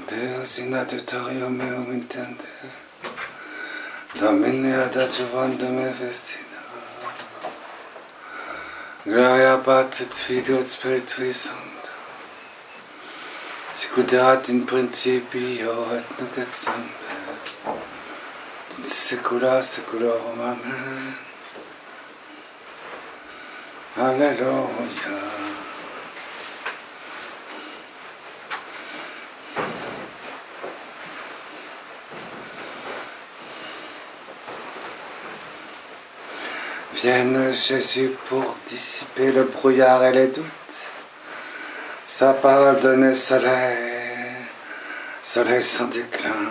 Deus in adiutorium meum intende, Domine ad adjuvandum me vestina. Gloria Patri et Filio et Spiritui Sancto, sic ut erat in principio et nunc et semper, in saecula saeculorum. Amen. Alleluia. Vienne Jésus pour dissiper le brouillard et les doutes. Sa parole donnait soleil sans déclin.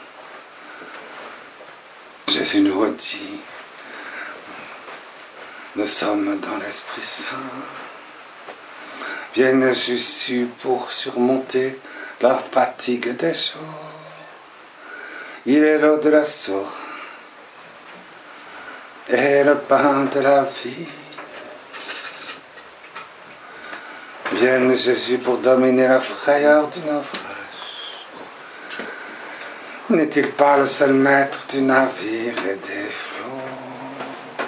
Jésus nous redit, nous sommes dans l'Esprit Saint. Vienne Jésus pour surmonter la fatigue des jours. Il est l'eau de la source et le pain de la vie. Vienne Jésus pour dominer la frayeur du naufrage. N'est-il pas le seul maître du navire et des flots?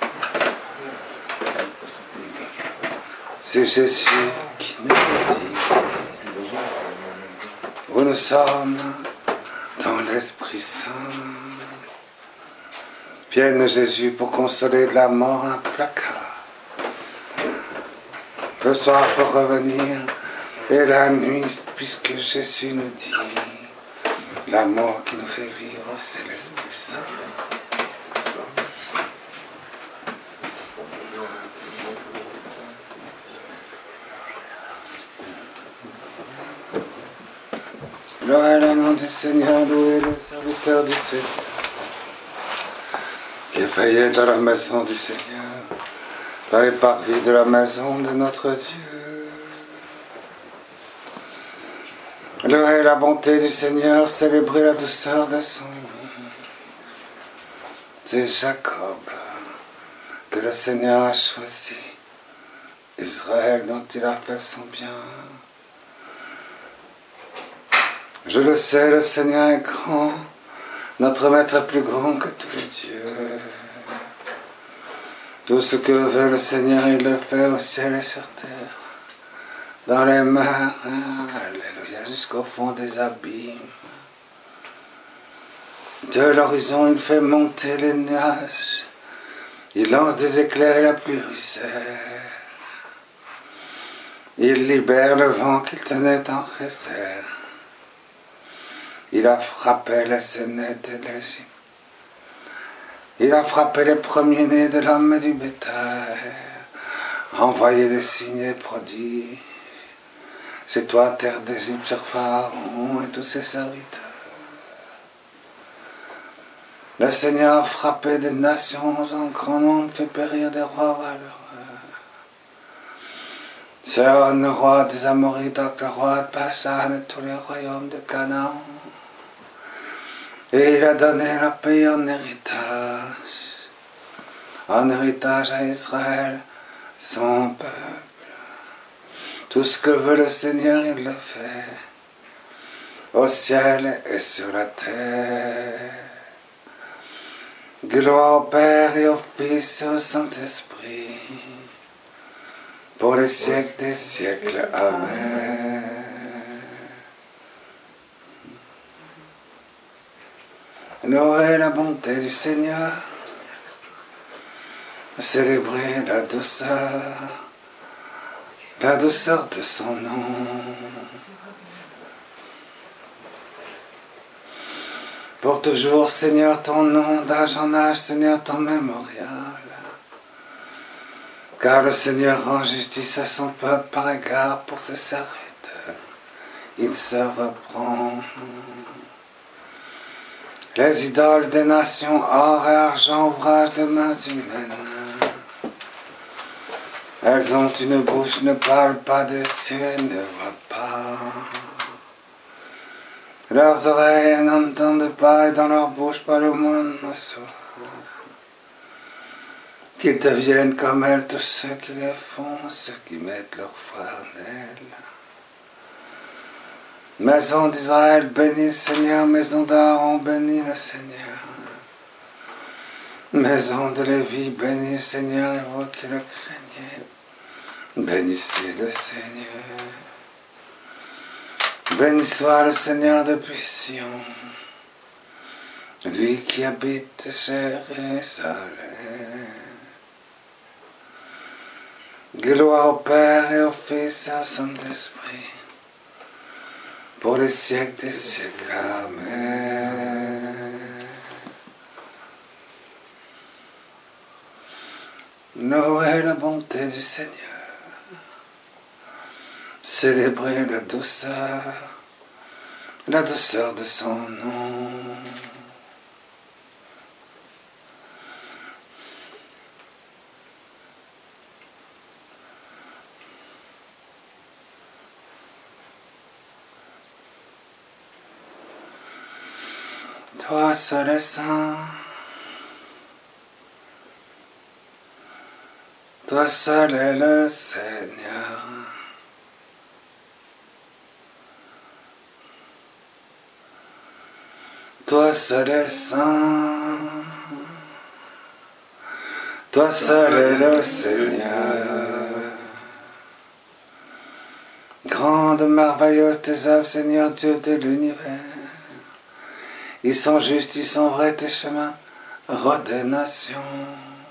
C'est Jésus qui nous dit où nous sommes dans l'Esprit Saint. Vienne Jésus pour consoler de la mort implacable. Le soir peut revenir et la nuit, puisque Jésus nous dit, la mort qui nous fait vivre, c'est l'Esprit Saint. Louez le nom du Seigneur, louez le serviteur du Seigneur, qui est veillé dans la maison du Seigneur, dans les parvis de la maison de notre Dieu. Louez la bonté du Seigneur, célébrez la douceur de son nom. C'est Jacob que le Seigneur a choisi, Israël dont il a fait son bien. Je le sais, le Seigneur est grand, notre Maître est plus grand que tous les dieux. Tout ce que veut le Seigneur, il le fait au ciel et sur terre, dans les mers, alléluia, jusqu'au fond des abîmes. De l'horizon, il fait monter les nuages, il lance des éclairs et la pluie ruisselle. Il libère le vent qu'il tenait en réserve. Il a frappé les aînés de l'Égypte. Il a frappé les premiers-nés de l'homme et du bétail, envoyé des signes et prodiges. C'est toi, terre d'Égypte, sur Pharaon et tous ses serviteurs. Le Seigneur a frappé des nations en grand nombre, fait périr des rois valeureux. Sihon, le roi des Amorites, le roi de Bashan et tous les royaumes de Canaan. Et il a donné leur pays en héritage à Israël, son peuple. Tout ce que veut le Seigneur, il le fait, au ciel et sur la terre. Gloire au Père et au Fils et au Saint-Esprit, pour les siècles des siècles. Amen. Louez la bonté du Seigneur, célébrez la douceur de son nom. Pour toujours, Seigneur, ton nom, d'âge en âge, Seigneur, ton mémorial. Car le Seigneur rend justice à son peuple par égard pour ses serviteurs. Il se reprend. Les idoles des nations, or et argent, ouvrage de mains humaines. Elles ont une bouche, ne parlent pas des cieux, ne voient pas. Leurs oreilles n'entendent pas, et dans leur bouche pas le moindre souffle. Qu'ils deviennent comme elles tous ceux qui les font, ceux qui mettent leur foi en elles. Maison d'Israël, bénis le Seigneur. Maison d'Aaron, bénis le Seigneur. Maison de Lévi, bénis le Seigneur, et vous qui le craignez, bénissez le Seigneur. Béni soit le Seigneur depuis Sion, lui qui habite Jérusalem. Gloire au Père et au Fils et au Saint-Esprit, pour les siècles des siècles. Amen. Louez la bonté du Seigneur, célébrez la douceur de son nom. Toi seul est saint, toi seul est le Seigneur. Toi seul est saint, toi seul est le Seigneur. Grande, merveilleuse tes œuvres, Seigneur Dieu de l'univers. Ils sont justes, ils sont vrais tes chemins, roi des nations.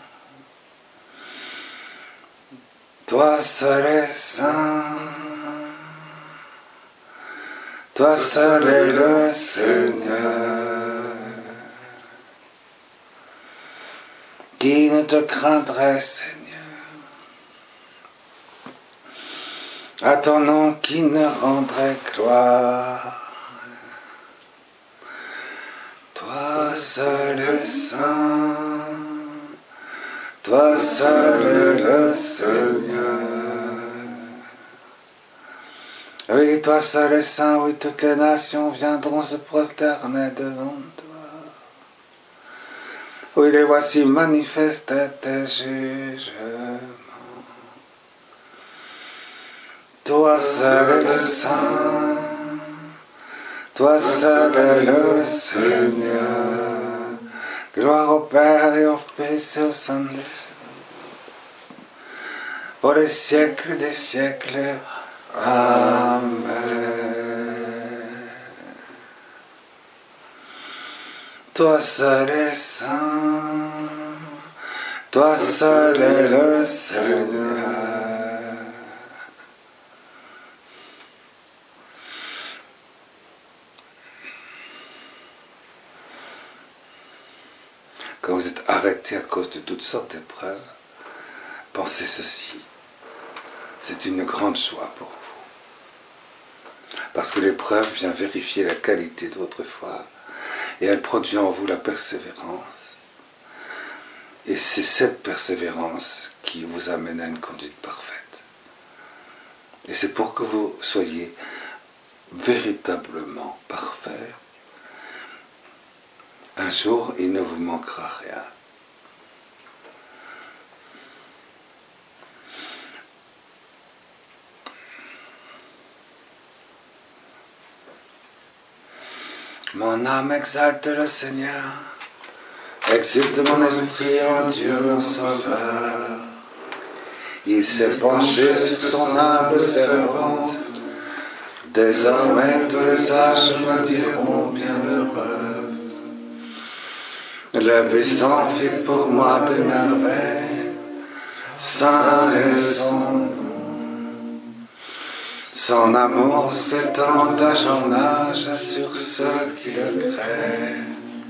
Toi seul es saint, toi seul es le Seigneur. Qui ne te craindrait, Seigneur? À ton nom, qui ne rendrait gloire? Toi seul es saint, toi seul es le Seigneur. Oui, toi seul es saint, oui, toutes les nations viendront se prosterner devant toi. Oui, les voici manifester tes jugements. Toi seul es saint, toi seul est le Seigneur. Gloire au Père et au Fils et au Saint-Esprit, pour les siècles des siècles. Amen. Toi seul es saint, toi seul est le Seigneur. Quand vous êtes arrêté à cause de toutes sortes d'épreuves, pensez ceci. C'est une grande joie pour vous. Parce que l'épreuve vient vérifier la qualité de votre foi et elle produit en vous la persévérance. Et c'est cette persévérance qui vous amène à une conduite parfaite. Et c'est pour que vous soyez véritablement parfait. Un jour, il ne vous manquera rien. Mon âme exalte le Seigneur, exulte mon esprit en Dieu mon Sauveur. Il s'est penché sur son humble servante. Désormais tous les âges me diront bienheureux. Le puissant fit pour moi des merveilles, saint est son nom. Son amour s'étend d'âge en âge sur ceux qui le craignent.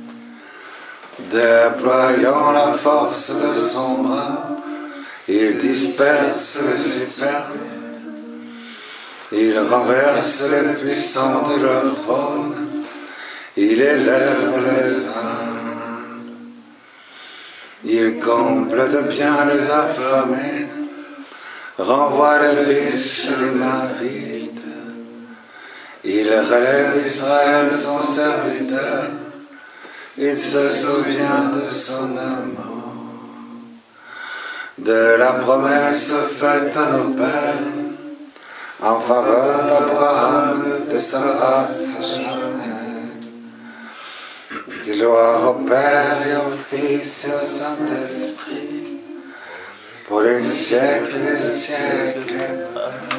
Déployant la force de son bras, il disperse les superbes. Il renverse les puissants de leur trône, il élève les humbles. Il comble de bien les affamés, renvoie les riches et les mains vides. Il relève Israël son serviteur, il se souvient de son amour, de la promesse faite à nos pères, en faveur d'Abraham, de sa race charnelle. Gloire au Père et au Fils et au Saint-Esprit, pour les siècles des siècles.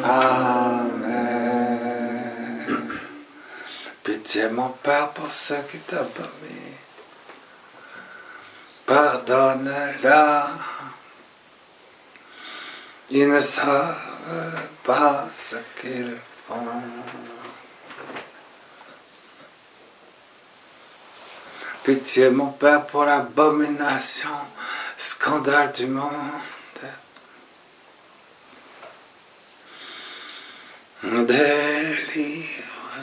Amen. Pitié, mon Père, pour ceux qui t'abominent. Pardonne-leur. Ils ne savent pas ce qu'ils font. Pitié, mon Père, pour l'abomination, scandale du monde. Délivre-les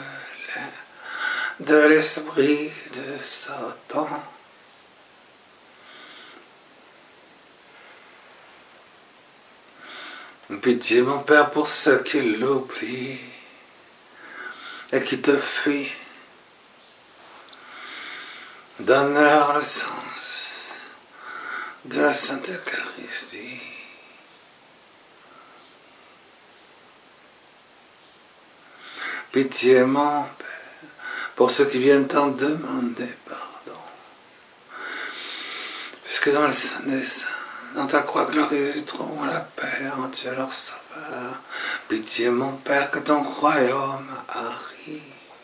de l'esprit de Satan. Pitié, mon Père, pour ceux qui l'oublient et qui te fuient. Donne-leur le sens de la Sainte Eucharistie. Pitié, mon Père, pour ceux qui viennent t'en demander pardon. Puisque dans le Saint des Saints, dans ta croix glorieuse, ils trouveront la paix en Dieu leur sauveur. Pitié, mon Père, que ton royaume arrive.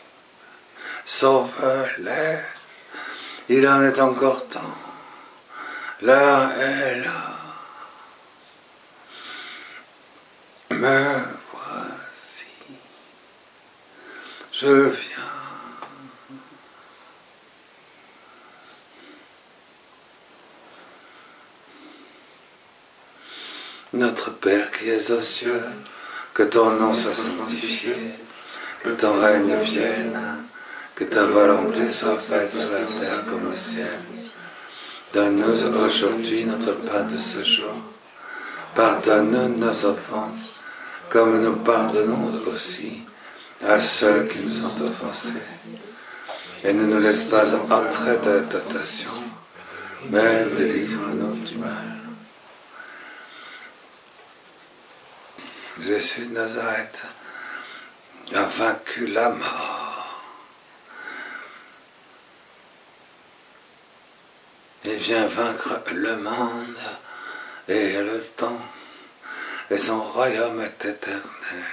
Sauve-les. Il en est encore temps. L'heure est là. Me voici. Je viens. Notre Père qui es aux cieux, que ton nom soit sanctifié, que ton règne vienne, que ta volonté soit faite sur la terre comme au ciel. Donne-nous aujourd'hui notre pain de ce jour. Pardonne-nous nos offenses, comme nous pardonnons aussi à ceux qui nous ont offensés. Et ne nous laisse pas entrer dans la tentation, mais délivre-nous du mal. Jésus de Nazareth a vaincu la mort. Il vient vaincre le monde et le temps, et son royaume est éternel.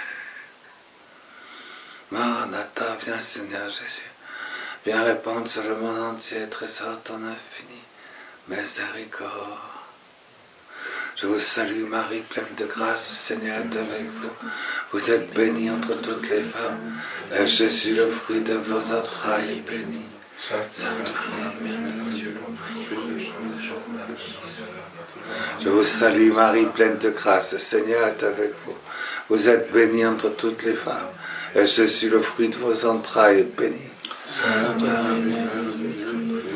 Maranatha, viens Seigneur Jésus, viens répandre sur le monde entier, trésor ton infini miséricorde. Je vous salue Marie, pleine de grâce, le Seigneur est avec vous. Vous êtes bénie entre toutes les femmes, et Jésus, le fruit de vos entrailles, est béni. Sainte Marie, Mère de Dieu, je vous salue Marie, pleine de grâce, le Seigneur est avec vous. Vous êtes bénie entre toutes les femmes, et Jésus, le fruit de vos entrailles, est béni. Sainte Marie, Mère de Dieu,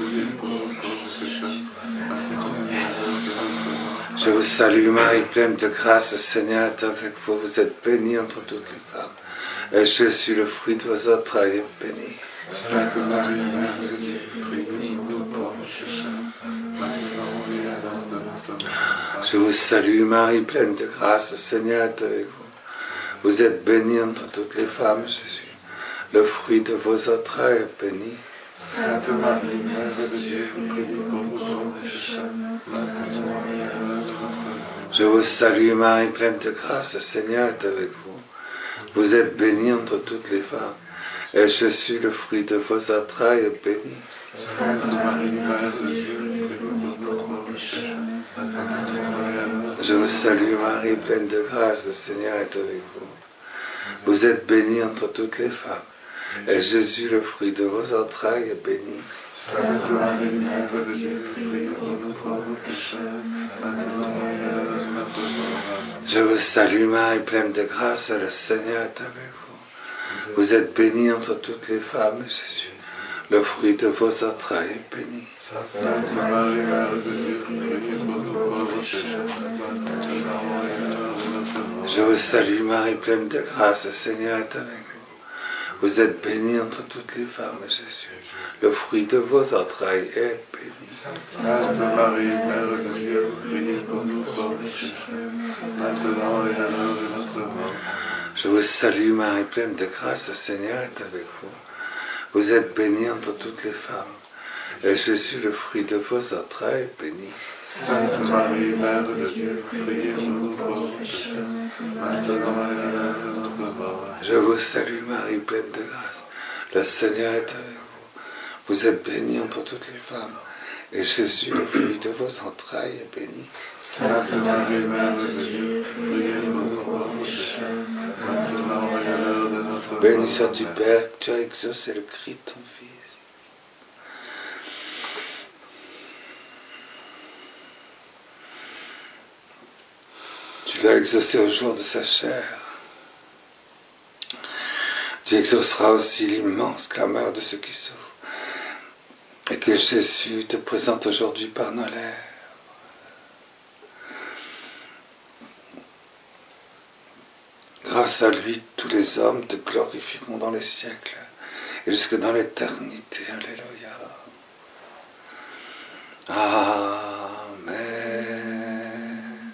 je vous salue Marie, pleine de grâce, le Seigneur est avec vous. Vous êtes bénie entre toutes les femmes, et Jésus, le fruit de vos entrailles, est béni. Sainte Marie, Mère de Dieu, priez pour nous pauvres pécheurs, maintenant et à l'heure de notre mort. Je vous salue Marie, pleine de grâce, le Seigneur est avec vous. Vous êtes bénie entre toutes les femmes, Jésus, le fruit de vos entrailles, est béni. Sainte Marie, Mère de Dieu, priez pour nous pauvres pécheurs, maintenant et à l'heure de notre mort. Je vous salue Marie, pleine de grâce, le Seigneur est avec vous. Vous êtes bénie entre toutes les femmes, et Jésus, le fruit de vos entrailles, est béni. Sainte Marie, Mère de Dieu, priez pour nous pauvres pécheurs, maintenant et à l'heure de notre mort. Je vous salue Marie, pleine de grâce, le Seigneur est avec vous. Vous êtes bénie entre toutes les femmes, et Jésus, le fruit de vos entrailles, est béni. Sainte Marie, Mère de Dieu, priez pour nous pauvres pécheurs, maintenant et à l'heure de notre mort. Je vous salue Marie, pleine de grâce, le Seigneur est avec vous. Vous êtes bénie entre toutes les femmes, et Jésus, le fruit de vos entrailles, est béni. Sainte Marie, Mère de Dieu, priez pour nous pauvres pécheurs, maintenant et à l'heure de notre mort. Je vous salue Marie, pleine de grâce, le Seigneur est avec vous. Vous êtes bénie entre toutes les femmes, et Jésus, le fruit de vos entrailles, est béni. Sainte Marie, Mère de Dieu, priez pour nous pauvres pécheurs, maintenant et à l'heure de notre mort. Je vous salue Marie, pleine de grâce, le Seigneur est avec vous. Vous êtes bénie entre toutes les femmes, et Jésus, le fruit de vos entrailles, est béni. Sainte Marie, Mère de Dieu, priez pour nous pauvres pécheurs, maintenant et à l'heure de notre mort. Je vous salue Marie, pleine de grâce, le Seigneur est avec vous. Vous êtes bénie entre toutes les femmes, et Jésus, le fruit de vos entrailles, est béni. Sainte Marie, Mère de Dieu, priez pour nous pauvres pécheurs, maintenant et à l'heure de notre mort. Béni sois-tu, Père, que tu as exaucé le cri de ton Fils. Tu l'as exaucé au jour de sa chair. Tu exauceras aussi l'immense clameur de ceux qui souffrent. Et que Jésus te présente aujourd'hui par nos lèvres. Grâce à lui, tous les hommes te glorifieront dans les siècles et jusque dans l'éternité. Alléluia. Amen.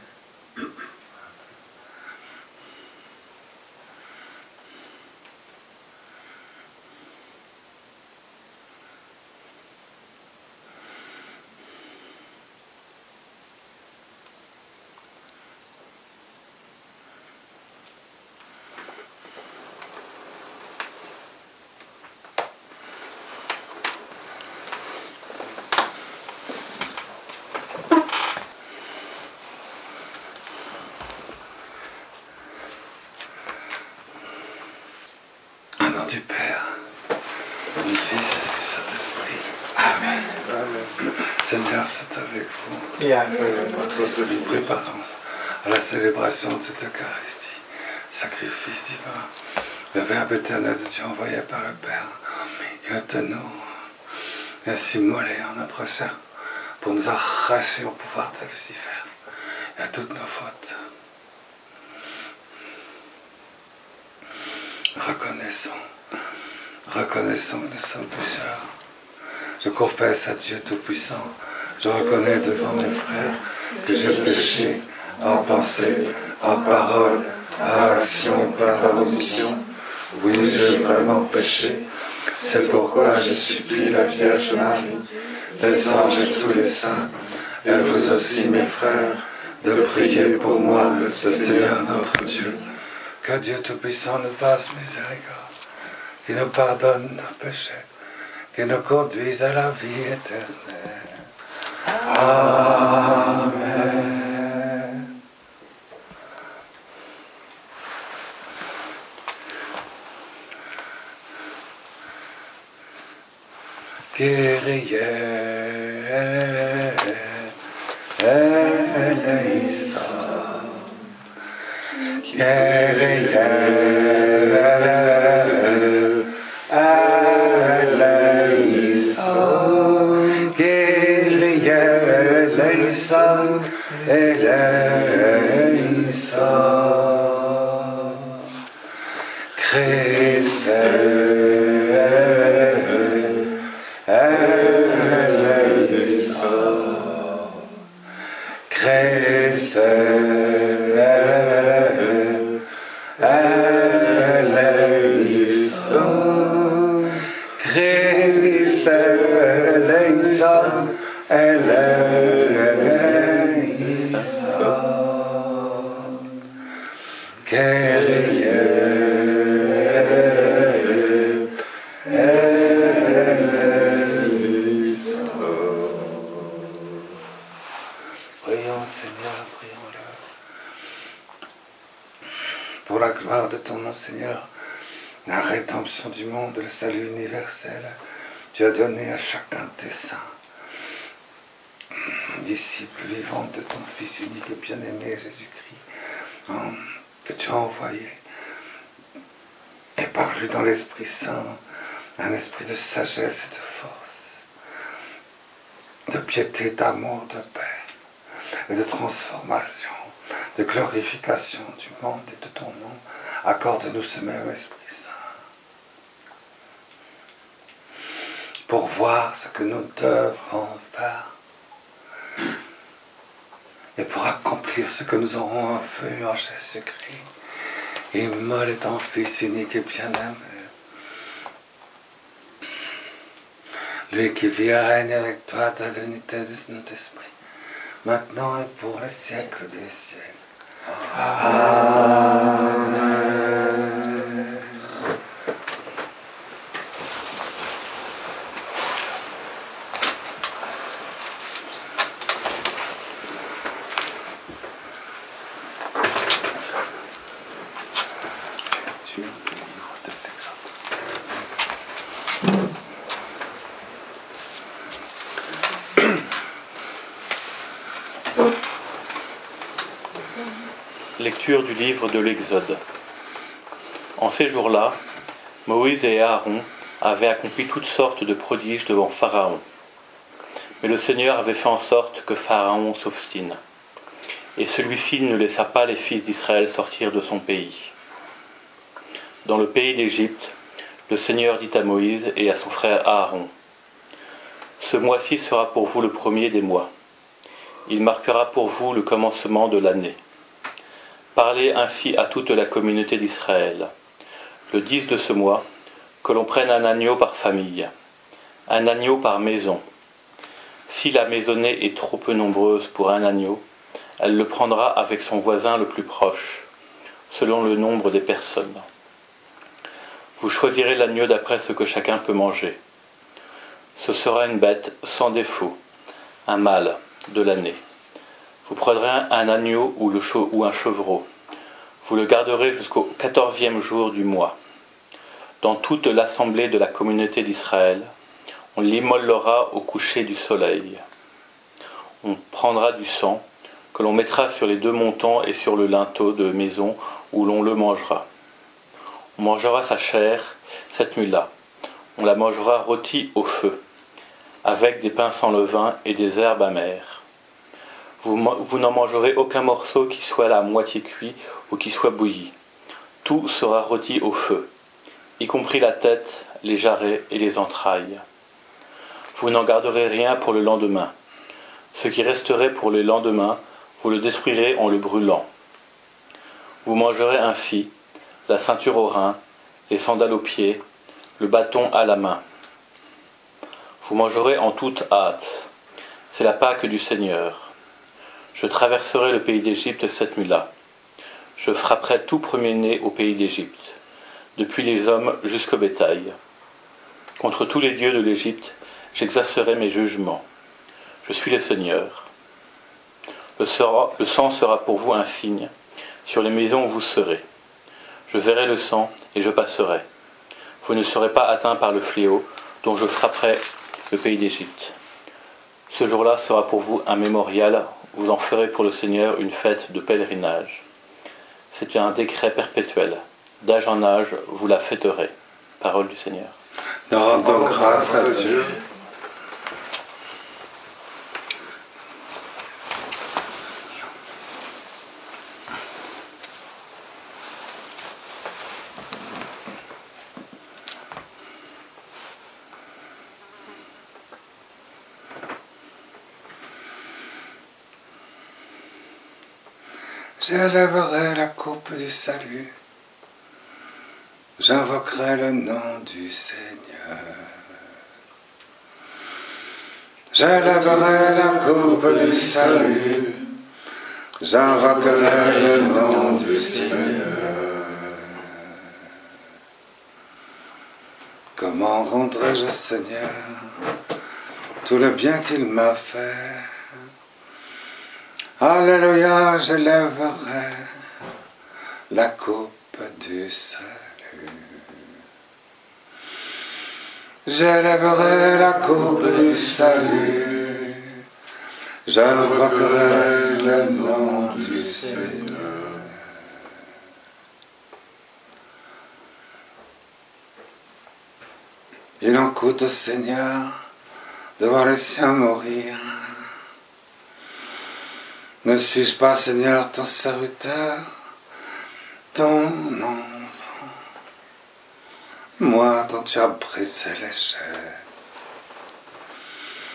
Au nom du Père, du Fils et du Saint-Esprit. Amen. Amen. Seigneur, c'est avec vous. Et avec votre Nous esprit. préparons à la célébration de cette Eucharistie, sacrifice divin, le Verbe éternel de Dieu envoyé par le Père. Il est à nous, ainsi mollé en notre sein, pour nous arracher au pouvoir de Lucifer et à toutes nos fautes. Reconnaissons que nous sommes pécheurs. Je confesse à Dieu Tout-Puissant, je reconnais devant mes frères que j'ai péché en pensée, en parole, en action et par omission. Oui, j'ai vraiment péché. C'est pourquoi je supplie la Vierge Marie, les anges et tous les saints, et vous aussi mes frères, de prier pour moi, le Seigneur notre Dieu. Que Dieu Tout-Puissant nous fasse miséricorde, qu'il nous pardonne nos péchés, qu'il nous conduise à la vie éternelle. Amen. Kyrie eleison. Kyrie eleison. Kyrie eleison. Eleison. Christ eleison. Christ eleison. Christ eleison. Eleison. Kyrie Prions, Seigneur, prions-le. Pour la gloire de ton nom, Seigneur, la rédemption du monde, le salut universel, tu as donné à chacun de tes saints, disciple vivant de ton Fils unique et bien-aimé Jésus-Christ, que tu as envoyé, et par lui dans l'Esprit Saint, un esprit de sagesse et de force, de piété, d'amour, de paix, et de transformation, de glorification du monde et de ton nom. Accorde-nous ce même Esprit Saint pour voir ce que nous devons faire et pour accomplir ce que nous aurons vu en Jésus-Christ. immolé ton Fils unique et bien-aimé, lui qui vit et règne avec toi dans l'unité du Saint-Esprit, maintenant et pour les siècles des siècles. Amen. Lecture du livre de l'Exode. En ces jours-là, Moïse et Aaron avaient accompli toutes sortes de prodiges devant Pharaon. Mais le Seigneur avait fait en sorte que Pharaon s'obstine. Et celui-ci ne laissa pas les fils d'Israël sortir de son pays. Dans le pays d'Égypte, le Seigneur dit à Moïse et à son frère Aaron: « Ce mois-ci sera pour vous le premier des mois. Il marquera pour vous le commencement de l'année. Parlez ainsi à toute la communauté d'Israël. Le 10 de ce mois, que l'on prenne un agneau par famille, un agneau par maison. Si la maisonnée est trop peu nombreuse pour un agneau, elle le prendra avec son voisin le plus proche, selon le nombre des personnes. Vous choisirez l'agneau d'après ce que chacun peut manger. Ce sera une bête sans défaut, un mâle de l'année. Vous prendrez un agneau ou un chevreau. Vous le garderez jusqu'au 14e jour du mois. Dans toute l'assemblée de la communauté d'Israël, on l'immolera au coucher du soleil. On prendra du sang que l'on mettra sur les 2 montants et sur le linteau de maison où l'on le mangera. On mangera sa chair cette nuit-là. On la mangera rôtie au feu, avec des pains sans levain et des herbes amères. Vous n'en mangerez aucun morceau qui soit à moitié cuit ou qui soit bouilli. Tout sera rôti au feu, y compris la tête, les jarrets et les entrailles. Vous n'en garderez rien pour le lendemain. Ce qui resterait pour le lendemain, vous le détruirez en le brûlant. Vous mangerez ainsi la ceinture aux reins, les sandales aux pieds, le bâton à la main. Vous mangerez en toute hâte. C'est la Pâque du Seigneur. Je traverserai le pays d'Égypte cette nuit-là. Je frapperai tout premier-né au pays d'Égypte, depuis les hommes jusqu'au bétail. Contre tous les dieux de l'Égypte, j'exercerai mes jugements. Je suis le Seigneur. Le sang sera pour vous un signe sur les maisons où vous serez. Je verrai le sang et je passerai. Vous ne serez pas atteints par le fléau dont je frapperai le pays d'Égypte. Ce jour-là sera pour vous un mémorial. Vous en ferez pour le Seigneur une fête de pèlerinage. C'est un décret perpétuel. D'âge en âge, vous la fêterez. Parole du Seigneur. Nous rendons grâce à Dieu. J'élèverai la coupe du salut, j'invoquerai le nom du Seigneur. J'élèverai la coupe du salut, j'invoquerai le nom du Seigneur. Comment rendrai-je au Seigneur tout le bien qu'il m'a fait? Alléluia, j'élèverai la coupe du salut. J'élèverai la coupe du salut. J'invoquerai le nom du Seigneur. Il en coûte au Seigneur de voir les siens mourir. Ne suis-je pas, Seigneur, ton serviteur, ton enfant, moi dont tu as brisé les chaînes?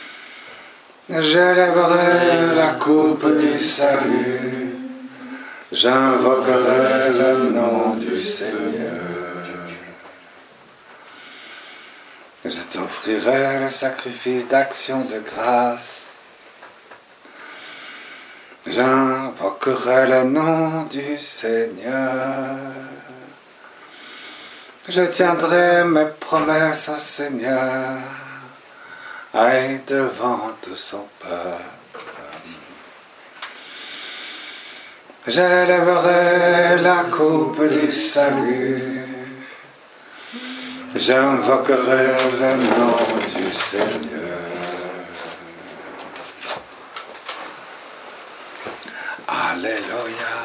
J'élèverai la coupe du salut, J'invoquerai le nom du Seigneur. Je t'offrirai le sacrifice d'action de grâce. J'invoquerai le nom du Seigneur. Je tiendrai mes promesses au Seigneur, et devant tout son peuple. J'élèverai la coupe du salut. J'invoquerai le nom du Seigneur. Alléluia.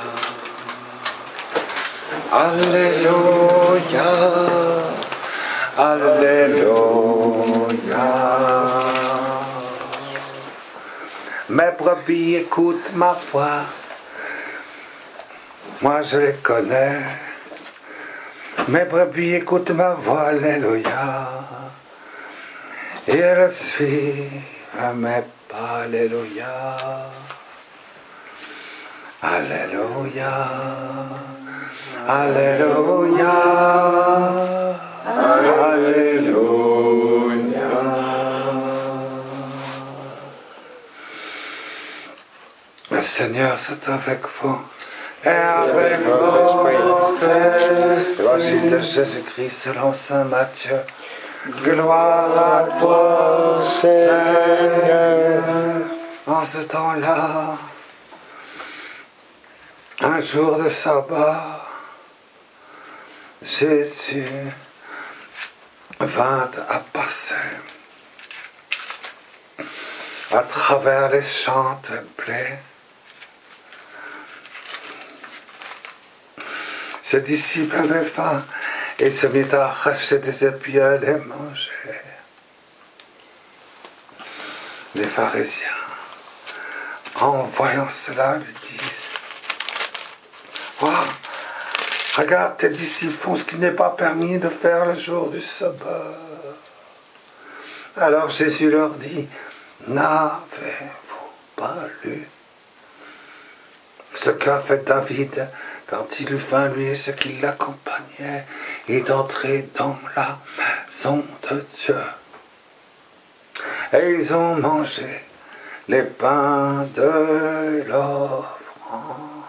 Alléluia. Alléluia. Mes brebis écoutent ma voix. Moi je les connais. Mes brebis écoutent ma voix, alléluia. Et elles suivent mes pas, alléluia. Alléluia. Alléluia. Alléluia. Le Seigneur c'est avec vous. Et avec votre esprit. Évangile de Jésus-Christ selon saint Matthieu. Gloire à toi, Seigneur. En ce temps-là, un jour de sabbat, Jésus vint à passer à travers les champs de blé. Ses disciples avaient faim et se mirent à arracher des épis et à les manger. Les pharisiens, en voyant cela, lui disent: oh, regarde, tes disciples font ce qui n'est pas permis de faire le jour du sabbat. Alors Jésus leur dit: n'avez-vous pas lu ce qu'a fait David quand il eut faim, lui et ceux qui l'accompagnaient, et d'entrer dans la maison de Dieu. Et ils ont mangé les pains de l'offrande.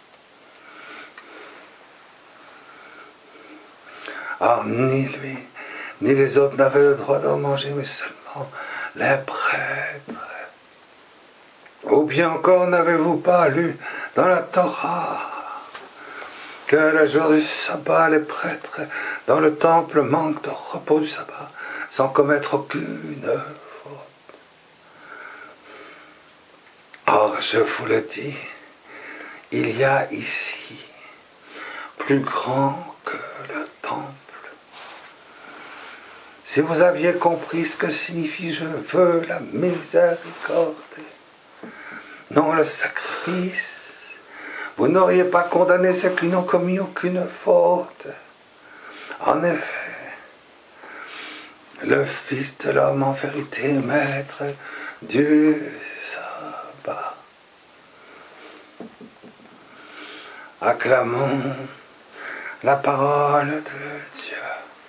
Or, ni lui, ni les autres n'avaient le droit d'en manger, mais seulement les prêtres. Ou bien encore, n'avez-vous pas lu dans la Torah que le jour du sabbat, les prêtres dans le temple manquent de repos du sabbat sans commettre aucune faute? Or, je vous le dis, il y a ici plus grand que le temple. Si vous aviez compris ce que signifie je veux la miséricorde, non le sacrifice, vous n'auriez pas condamné ceux qui n'ont commis aucune faute. En effet, le Fils de l'homme en vérité est maître du sabbat. Acclamons la parole de Dieu.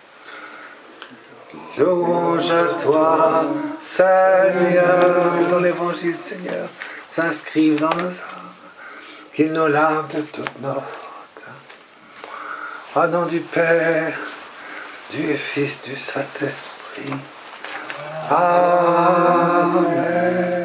Louange à toi, Seigneur. Ton évangile, Seigneur, s'inscrive dans nos âmes, qu'il nous lave de toutes nos fautes. Au nom du Père, du Fils, du Saint-Esprit. Amen.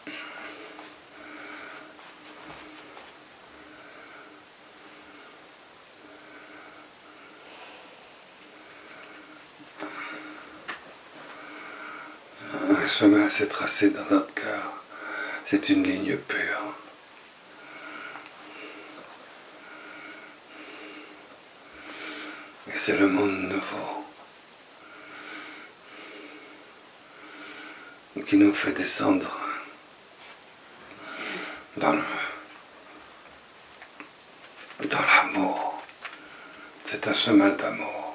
Un chemin s'est tracé dans notre cœur. C'est une ligne pure. Et c'est le monde nouveau qui nous fait descendre dans l'amour. C'est un chemin d'amour.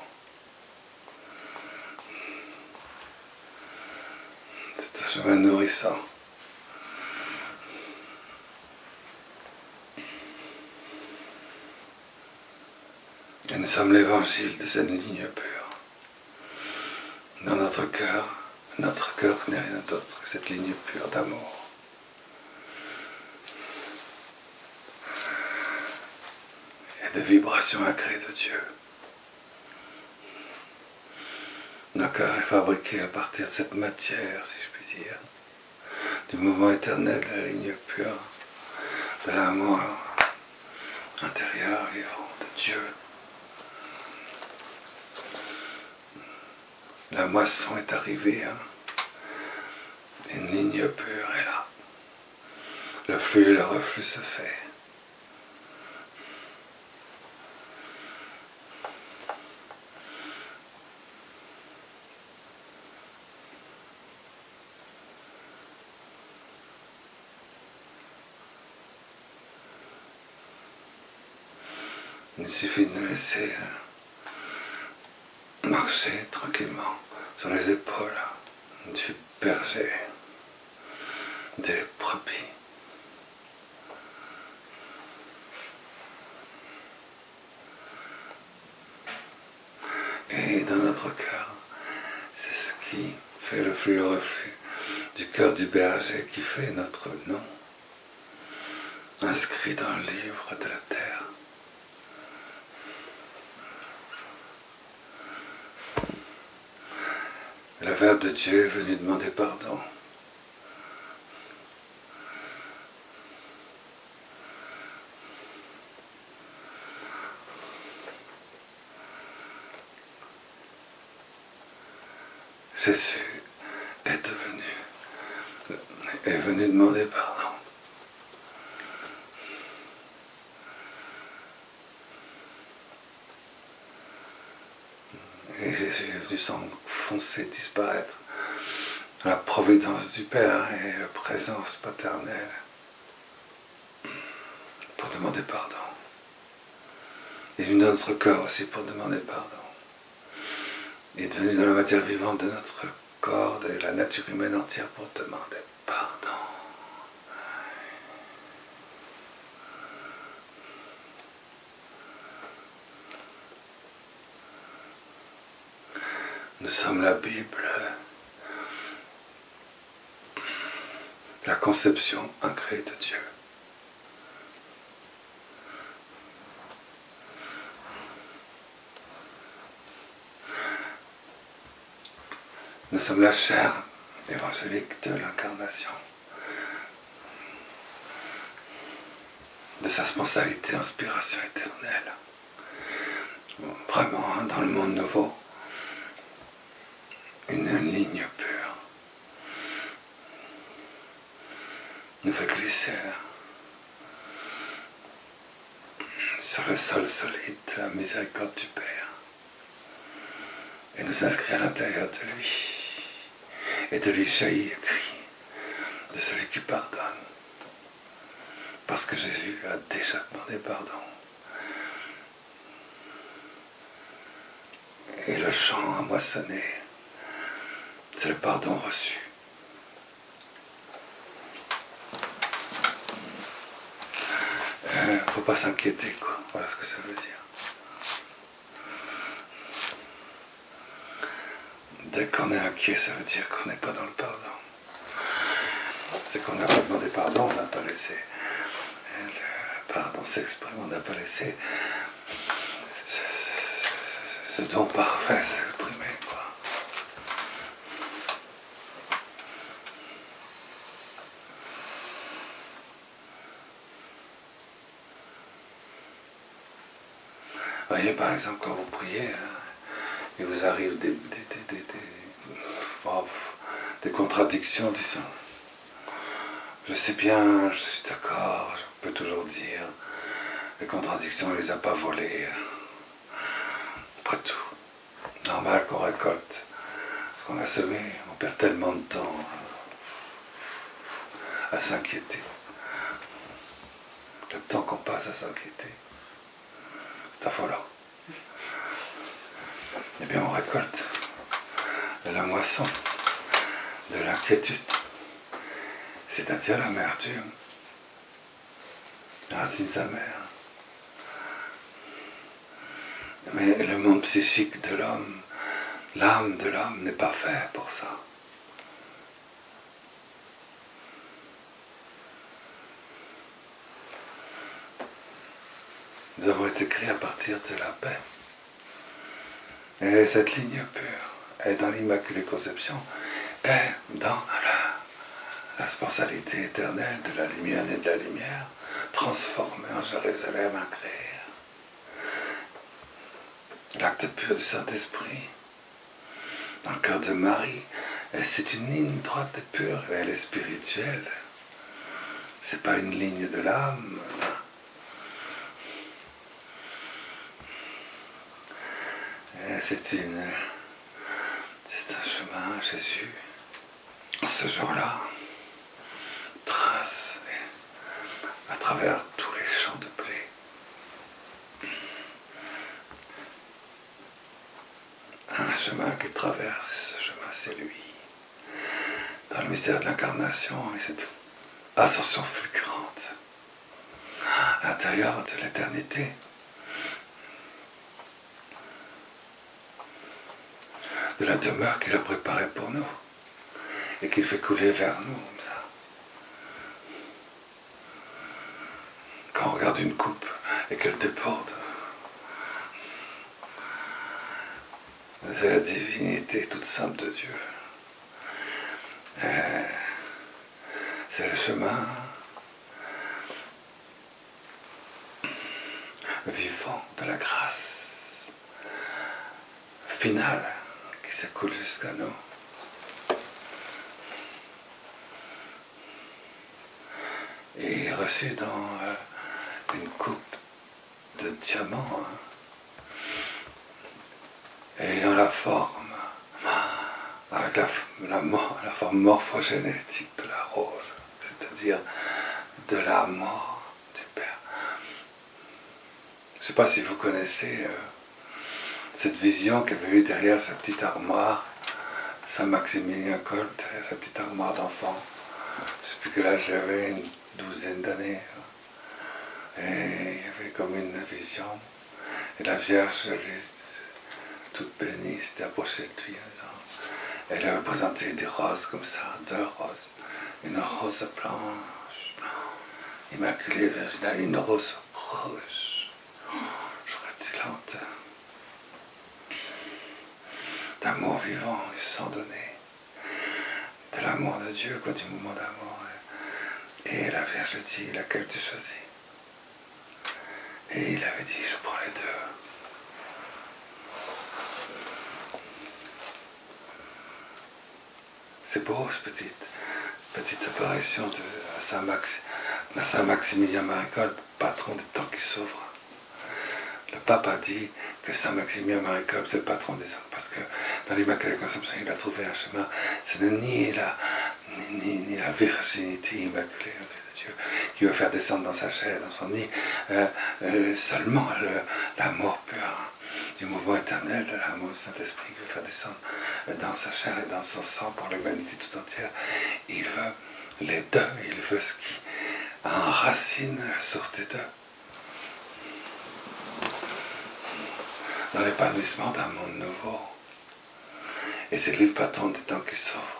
C'est un chemin nourrissant. Et nous sommes l'évangile de cette ligne pure. Dans notre cœur n'est rien d'autre que cette ligne pure d'amour. Et de vibration agrée de Dieu. Notre cœur est fabriqué à partir de cette matière, si je puis dire, du mouvement éternel de la ligne pure, de l'amour intérieur vivant de Dieu. La moisson est arrivée, une ligne pure est là. Le flux et le reflux se fait. Il suffit de nous laisser marcher tranquillement sur les épaules du berger, des brebis. Et dans notre cœur, c'est ce qui fait le flux et le reflux du cœur du berger qui fait notre nom, inscrit dans le livre de la terre. Le Verbe de Dieu est venu demander pardon. Jésus est venu demander pardon. Et Jésus est venu s'enfoncer, disparaître dans la providence du Père et la présence paternelle pour demander pardon. Il est venu dans notre corps aussi pour demander pardon. Il est devenu dans la matière vivante de notre corps, de la nature humaine entière pour demander pardon. Nous sommes la Bible, la conception incréée de Dieu. Nous sommes la chair évangélique de l'incarnation, de sa spontanéité, inspiration éternelle. Vraiment, dans le monde nouveau, une ligne pure nous fait glisser sur le sol solide de la miséricorde du Père et nous inscrit à l'intérieur de lui. Et de lui jaillit le cri de celui qui pardonne. Parce que Jésus a déjà demandé pardon. Et le champ a moissonné. C'est le pardon reçu. Faut pas s'inquiéter, quoi. Voilà ce que ça veut dire. Dès qu'on est inquiet, ça veut dire qu'on n'est pas dans le pardon. C'est qu'on n'a pas demandé pardon, on n'a pas laissé le pardon s'exprimer, on n'a pas laissé ce don parfait s'exprimer, quoi. Voyez, par exemple, quand vous priez, il vous arrive des contradictions, disons. Je sais bien, je suis d'accord, je peux toujours dire, les contradictions, on ne les a pas volées. Après tout, normal qu'on récolte ce qu'on a semé, on perd tellement de temps à s'inquiéter. Le temps qu'on passe à s'inquiéter, c'est affolant. Eh bien, on récolte de la moisson, de l'inquiétude, c'est-à-dire l'amertume, les racines amères. Mais le monde psychique de l'homme, l'âme de l'homme n'est pas fait pour ça. Nous avons été créés à partir de la paix. Et cette ligne pure est dans l'Immaculée Conception, est dans la spatialité éternelle de la lumière née de la lumière, transformée en Jérusalem incréée. L'acte pur du Saint-Esprit, dans le cœur de Marie, c'est une ligne droite et pure, et elle est spirituelle. C'est pas une ligne de l'âme. C'est un chemin, Jésus, ce jour-là, trace à travers tous les champs de blé. Un chemin qu'il traverse, ce chemin, c'est lui. Dans le mystère de l'incarnation et cette ascension fulgurante à l'intérieur de l'éternité. De la demeure qu'il a préparée pour nous et qu'il fait couler vers nous comme ça. Quand on regarde une coupe et qu'elle déborde, c'est la divinité toute sainte de Dieu. C'est le chemin vivant de la grâce finale qui s'écoule jusqu'à nous. Et reçu dans une coupe de diamant, ayant la forme, avec la forme morphogénétique de la rose, c'est-à-dire de la mort du Père. Je ne sais pas si vous connaissez cette vision qu'il avait eue derrière sa petite armoire, Saint-Maximilien Kolb, derrière sa petite armoire d'enfant. Je ne sais plus quel âge j'avais, une douzaine d'années. Et il y avait comme une vision. Et la Vierge, toute bénie, s'était approchée de lui en disant, elle lui avait présenté des roses comme ça, 2 roses. Une rose blanche, immaculée, virginale, une rose rouge, rutilante, d'amour vivant et sans donner, de l'amour de Dieu, quoi, du mouvement d'amour. Et la Vierge dit, laquelle tu choisis? Et il avait dit, je prends les 2. C'est beau, cette petite apparition de Saint-Maximilien Marie Kolb, patron des temps qui s'ouvrent. Le pape a dit que Saint-Maximilien Marie Kolb, c'est le patron des hommes, parce que dans l'Immaculée Conception, il a trouvé un chemin. Ce n'est ni la virginité immaculée de Dieu qui veut faire descendre dans sa chair, dans son nid, seulement l'amour pur du mouvement éternel, de l'amour du Saint-Esprit qui veut faire descendre dans sa chair et dans son sang pour l'humanité tout entière. Il veut les 2, il veut ce qui enracine la source des 2. Dans l'épanouissement d'un monde nouveau. Et c'est lui le patron des temps qui s'ouvrent.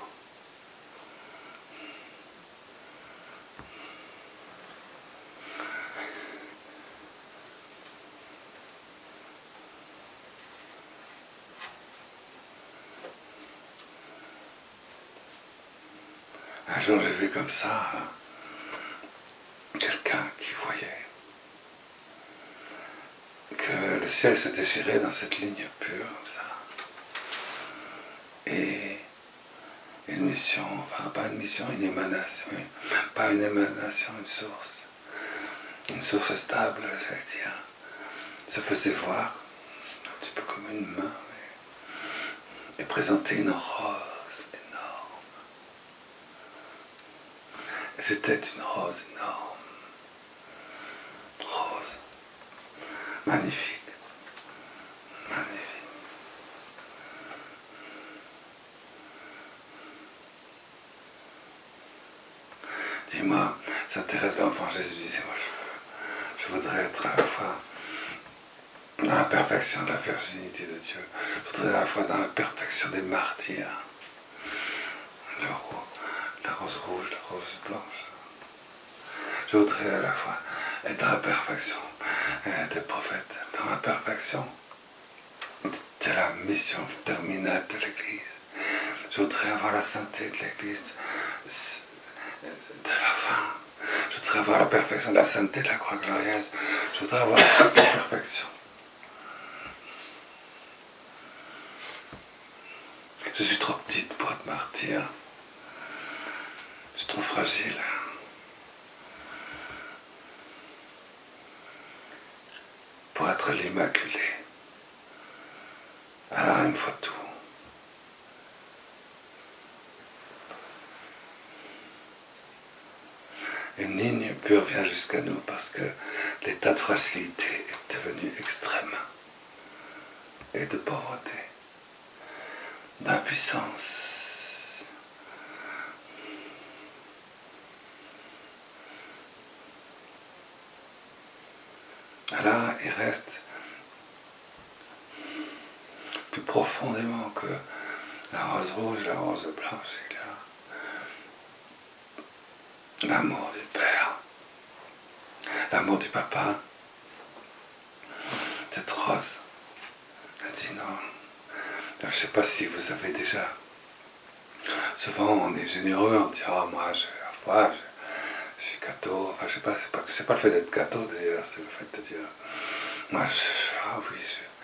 Un jour, j'ai vu comme ça quelqu'un qui voyait que le ciel se déchirait dans cette ligne pure, comme ça. Et une mission, enfin pas une mission, une émanation, pas une émanation, une source stable, j'allais dire, se faisait voir, un petit peu comme une main, et présentait une rose énorme. Et c'était une rose énorme, rose, magnifique, magnifique. Dis-moi, Sainte Thérèse l'Enfant Jésus disait, moi je voudrais être à la fois dans la perfection de la virginité de Dieu, je voudrais à la fois dans la perfection des martyrs, la rose rouge, la rose blanche. Je voudrais à la fois être dans la perfection des prophètes, dans la perfection de la mission terminale de l'Église. Je voudrais avoir la sainteté de l'Église de la fin. Je voudrais avoir la perfection de la sainteté de la croix glorieuse. Je voudrais avoir la perfection. Je suis trop petite pour être martyr. Je suis trop fragile. Pour être l'Immaculé. Alors il me faut tout. Une ligne pure vient jusqu'à nous parce que l'état de fragilité est devenu extrême et de pauvreté, d'impuissance. Alors il reste plus profondément que la rose rouge, la rose blanche, il y a l'amour du Père, l'amour du Papa. Cette rose, elle dit non. Je ne sais pas si vous avez déjà. Souvent on est généreux, on dit ah moi je suis gâteau. Enfin je sais pas, c'est pas le fait d'être gâteau d'ailleurs, c'est le fait de dire moi ah oui,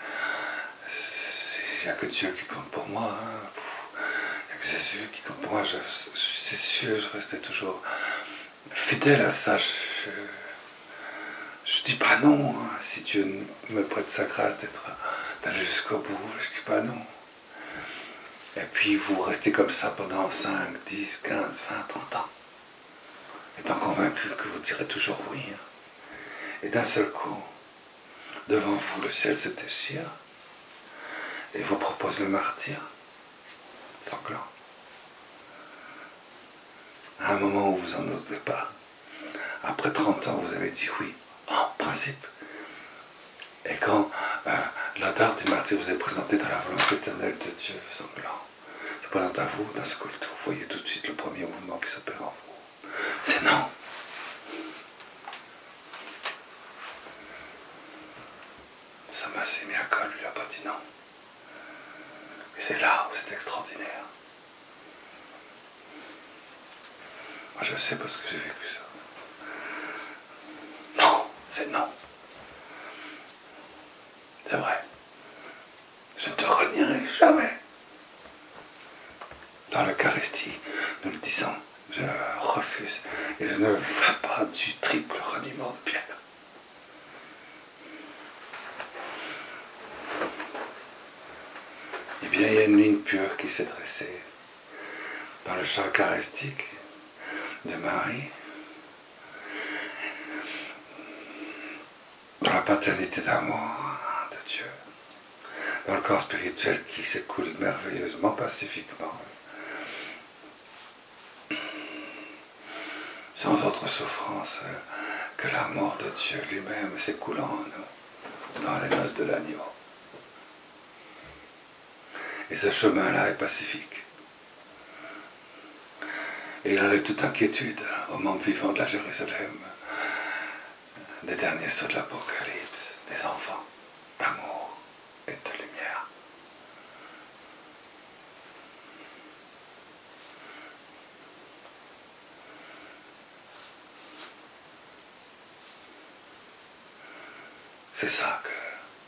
il n'y a que Dieu qui compte pour moi. Hein. Il n'y a que Jésus qui compte pour moi. C'est sûr, je restais toujours fidèle à ça. Je dis pas non, hein, si Dieu me prête sa grâce d'aller jusqu'au bout, je dis pas non. Et puis vous restez comme ça pendant 5, 10, 15, 20, 30 ans, étant convaincu que vous direz toujours oui. Hein. Et d'un seul coup, devant vous, le ciel se déchire et vous propose le martyr, sanglant. À un moment où vous n'en osez pas, après 30 ans, vous avez dit oui, en principe. Et quand l'odeur du martyr vous est présentée dans la volonté éternelle de Dieu sanglant, se présente à vous, d'un seul coup, vous voyez tout de suite le premier mouvement qui s'opère en vous. C'est non. Ça m'a assez mis à colle, lui a pas dit non. Et c'est là où c'est extraordinaire. Moi je sais parce que j'ai vécu ça. Non, c'est non. C'est vrai. Je ne te renierai jamais. Dans l'Eucharistie, nous le disons, je refuse et je ne veux pas du triple reniement de Pierre. Eh bien, il y a une ligne pure qui s'est dressée dans le chant eucharistique de Marie, dans la paternité d'amour de Dieu, dans le corps spirituel qui s'écoule merveilleusement, pacifiquement, sans autre souffrance que l'amour de Dieu lui-même s'écoulant en nous, dans les noces de l'agneau. Et ce chemin-là est pacifique. Et il enlève toute inquiétude aux membres vivants de la Jérusalem, des derniers sauts de l'Apocalypse, des enfants d'amour et de lumière. C'est ça que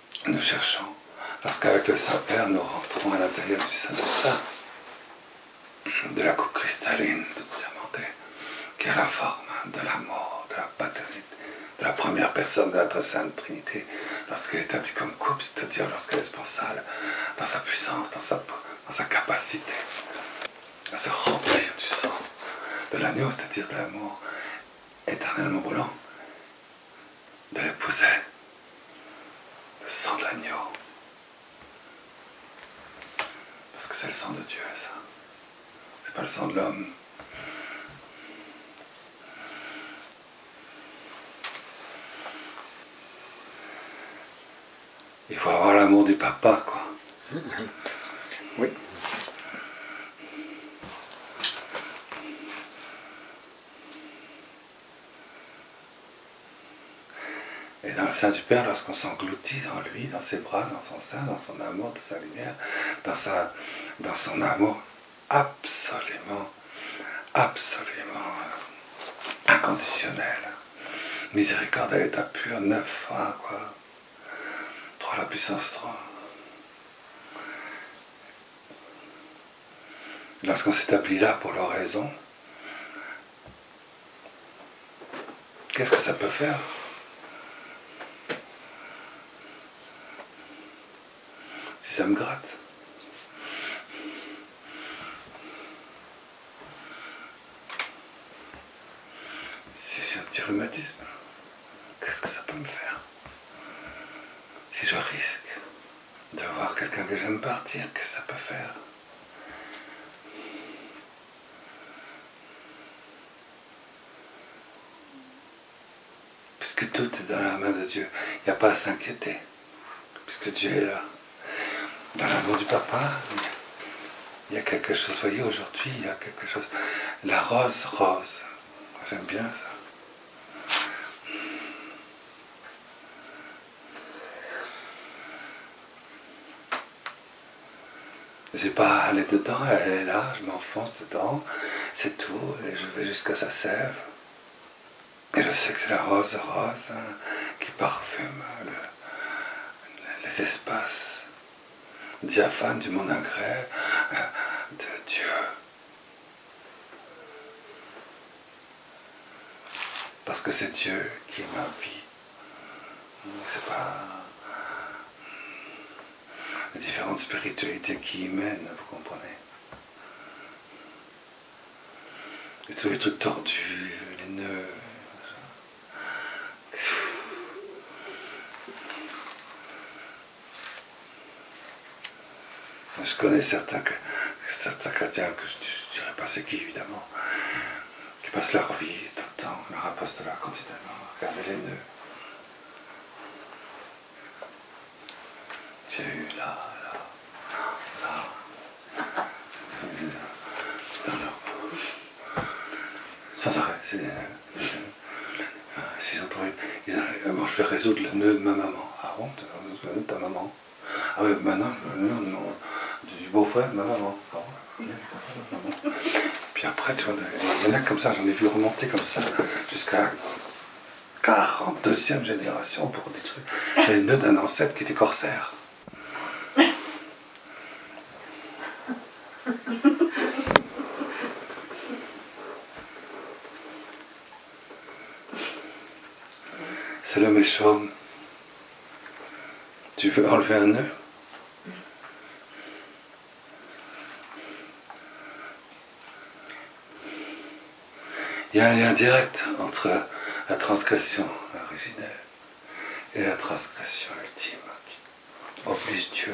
nous cherchons, lorsqu'avec le Saint-Père, nous rentrons à l'intérieur du Saint-Saint, de la coupe cristalline, toute diamantée, qui a la forme de l'amour, de la paternité, de la première personne de la Très Sainte Trinité, lorsqu'elle est établie comme coupe, c'est-à-dire lorsqu'elle est responsable dans sa puissance, dans sa capacité à se remplir du sang de l'agneau, c'est-à-dire de l'amour éternellement brûlant, de l'épouser, le sang de l'agneau. Parce que c'est le sang de Dieu, ça. C'est pas le sang de l'homme. Il faut avoir l'amour du papa, quoi. Oui. Et dans le sein du Père, lorsqu'on s'engloutit dans lui, dans ses bras, dans son sein, dans son amour, dans sa lumière, dans son amour absolument inconditionnel, miséricorde à l'état pur, 9 fois, quoi. 3 la puissance 3. Lorsqu'on s'établit là pour l'oraison, qu'est-ce que ça peut faire? Si ça me gratte. Si j'ai un petit rhumatisme, qu'est-ce que ça peut me faire? Si je risque de voir quelqu'un que j'aime partir, qu'est-ce que ça peut faire? Puisque tout est dans la main de Dieu, il n'y a pas à s'inquiéter, puisque Dieu est là. Dans l'amour du papa, il y a quelque chose, vous voyez, aujourd'hui, il y a quelque chose. La rose, j'aime bien ça. J'ai pas à aller dedans, elle est là, je m'enfonce dedans, c'est tout, et je vais jusqu'à sa sève. Et je sais que c'est la rose qui parfume les espaces diaphanes du monde agré de Dieu. Parce que c'est Dieu qui est ma vie. C'est pas les différentes spiritualités qui y mènent, vous comprenez. Et tous les trucs tordus, les nœuds. Je connais certains chrétiens que je ne dirais pas c'est qui évidemment, qui passent leur vie tout le temps, leur apostolat continuellement, à regarder les nœuds. J'ai eu là, dans leur bouche. Sans arrêt, c'est s'ils ont trouvé, moi je vais résoudre le nœud de ma maman. Ah bon, tu vas résoudre le nœud de ta maman? Ah oui, maintenant, le nœud du beau-frère de ma maman. Ah bon, maman. Puis après, tu vois, il y en a comme ça, j'en ai vu remonter comme ça, jusqu'à 42e génération pour des trucs. J'ai le nœud d'un ancêtre qui était corsaire. C'est le méchant. Tu veux enlever un nœud? Il y a un lien direct entre la transgression originelle et la transgression ultime qui oblige Dieu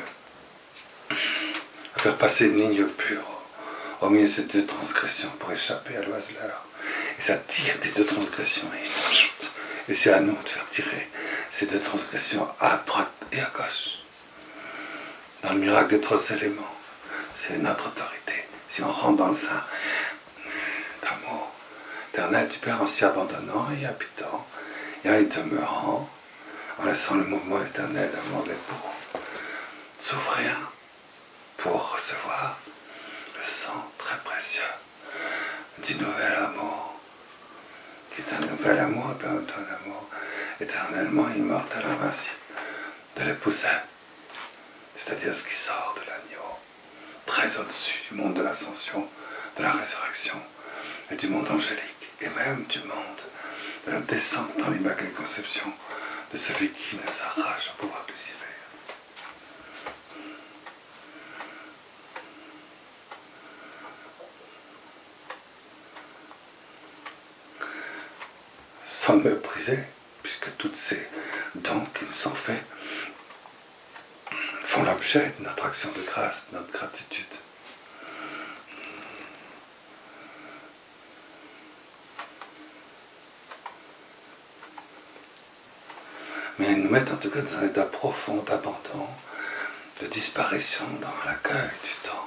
à faire passer une ligne pure au milieu de ces deux transgressions pour échapper à l'oiseleur. Et ça tire des deux transgressions et c'est à nous de faire tirer ces deux transgressions à droite et à gauche. Dans le miracle des 3 éléments, c'est notre autorité. Si on rentre dans le sein d'amour éternel du Père en s'y abandonnant et y habitant, et en y demeurant, en laissant le mouvement éternel d'amour de l'époux s'ouvrir pour recevoir le sang très précieux du nouvel amour, qui est un nouvel amour et un amour éternellement immortel, invincible, de l'épouser, c'est-à-dire ce qui sort de l'agneau, très au-dessus du monde de l'ascension, de la résurrection, et du monde angélique, et même du monde de la descente dans l'Immaculée Conception de celui qui nous arrache au pouvoir Lucifer. Sans le mépriser, puisque toutes ces dons qui nous sont faits font l'objet de notre action de grâce, de notre gratitude. Mais ils nous mettent en tout cas dans un état profond d'abandon, de disparition dans l'accueil du temps.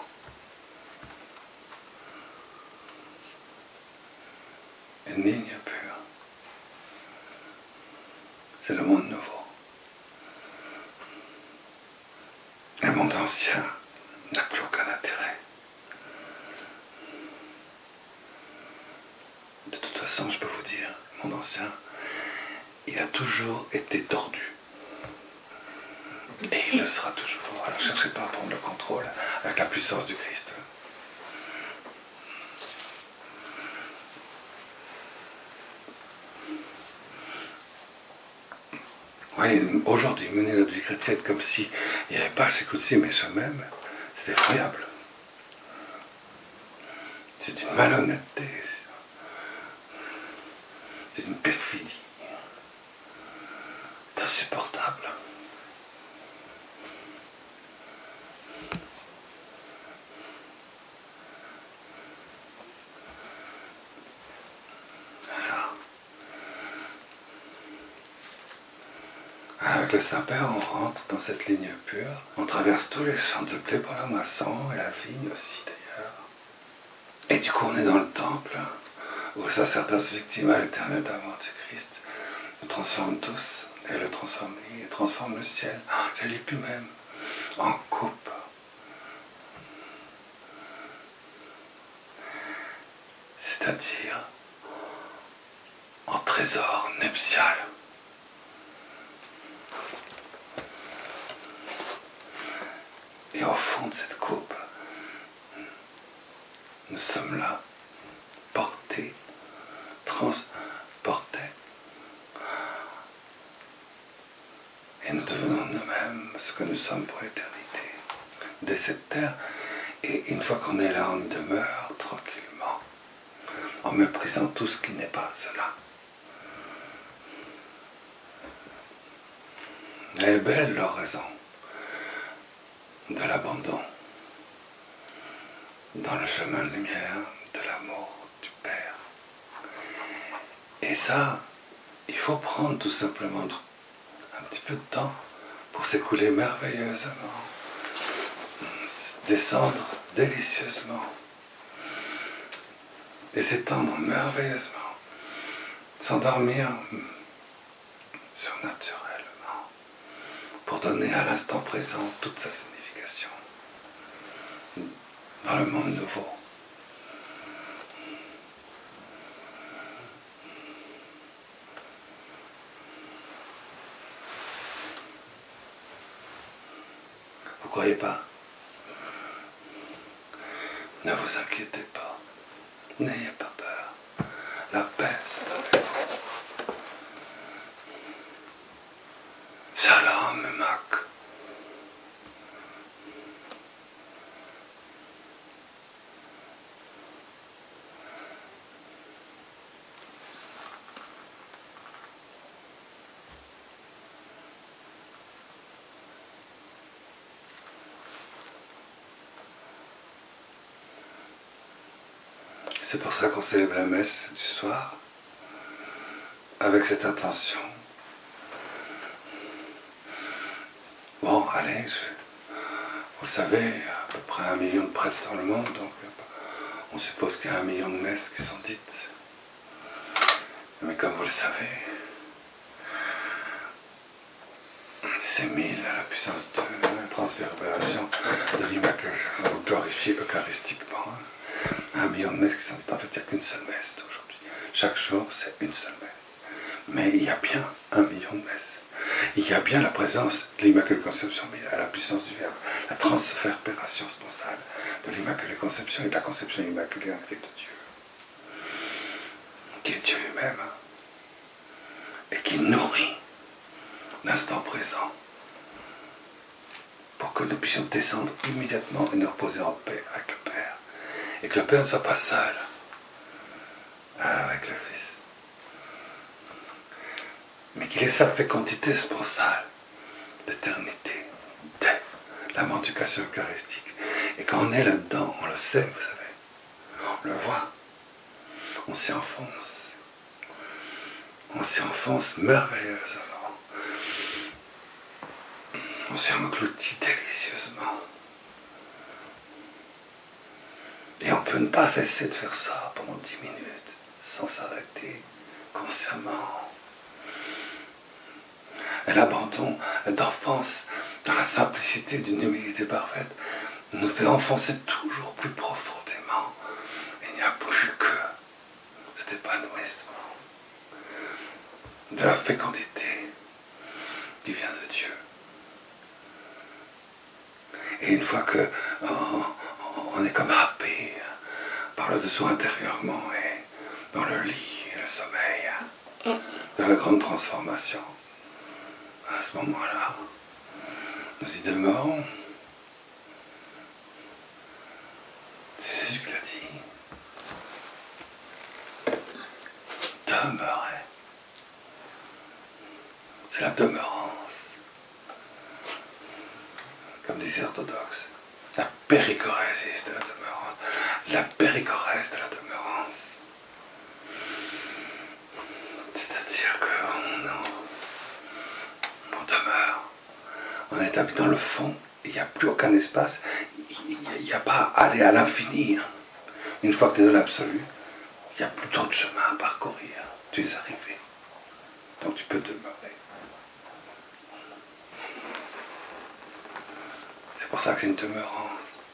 Une ligne pure. C'est le monde nouveau. Le monde ancien n'a plus aucun intérêt. De toute façon, je peux vous dire, le monde ancien, il a toujours été tordu. Et il le sera toujours. Alors cherchez pas à prendre le contrôle avec la puissance du Christ. Oui, aujourd'hui, mener notre vie chrétienne comme si il n'y avait pas ces coups de mais soi-même, c'est effroyable. C'est une malhonnêteté. C'est une perfidie. C'est insupportable. Avec le Saint-Père, on rentre dans cette ligne pure. On traverse tous les champs de blé pour la moisson, et la vigne aussi d'ailleurs. Et du coup, on est dans le temple, où le sacerdoce victimal éternel d'amour du Christ nous transforme tous, et le transforme lui, et transforme le ciel, je l'ai plus même, en coupe. C'est-à-dire en trésor nuptial. Et au fond de cette coupe, nous sommes là, portés, transportés. Et nous devenons nous-mêmes ce que nous sommes pour l'éternité, dès cette terre. Et une fois qu'on est là, on y demeure tranquillement, en méprisant tout ce qui n'est pas cela. Elle est belle leur raison de l'abandon dans le chemin de lumière de l'amour du Père. Et ça, il faut prendre tout simplement un petit peu de temps pour s'écouler merveilleusement, descendre délicieusement et s'étendre merveilleusement, s'endormir surnaturellement pour donner à l'instant présent toute sa signification dans le monde nouveau. Vous croyez pas? Ne vous inquiétez pas. N'ayez pas peur. La paix, c'est avec vous. Shalom, Mak. C'est pour ça qu'on célèbre la messe du soir, avec cette intention. Bon, allez, vous savez, à peu près 1 million de prêtres dans le monde, donc on suppose qu'il y a 1 million de messes qui sont dites. Mais comme vous le savez, c'est 1000 à la puissance de la transverbération de l'Immaculée, glorifiée eucharistiquement. 1 million de messes qui sont dites. En fait, il n'y a qu'une seule messe aujourd'hui. Chaque jour, c'est une seule messe. Mais il y a bien 1 million de messes. Il y a bien la présence de l'Immaculée Conception, mais il y a la puissance du Verbe, la transverbération sponsale de l'Immaculée Conception et de la Conception Immaculée en Christ de Dieu, qui est Dieu lui-même, et qui nourrit l'instant présent pour que nous puissions descendre immédiatement et nous reposer en paix avec le Père, et que le Père ne soit pas seul avec le Fils, mais qu'il ait sa fécondité sponsale d'éternité, dès la mendication eucharistique. Et quand on est là-dedans, on le sait, vous savez, on le voit, on s'y enfonce merveilleusement, on s'y engloutit délicieusement. Et on peut ne pas cesser de faire ça pendant 10 minutes, sans s'arrêter, consciemment. Et l'abandon d'enfance dans la simplicité d'une humilité parfaite nous fait enfoncer toujours plus profondément. Il n'y a plus que cet épanouissement de la fécondité qui vient de Dieu. Et une fois que on est comme happé par le dessous intérieurement et dans le lit et le sommeil de la grande transformation, à ce moment-là, nous y demeurons. C'est Jésus qui l'a dit. Demeurer. C'est la demeurance. Comme disent les orthodoxes, la périchorésie de la demeurance. La périchorèse de la demeurance. C'est-à-dire qu'on demeure. On est habité dans le fond. Il n'y a plus aucun espace. Il n'y a pas à aller à l'infini. Une fois que tu es dans l'absolu, il n'y a plus d'autre chemin à parcourir. Tu es arrivé. Donc tu peux demeurer. C'est pour ça que c'est une demeurance.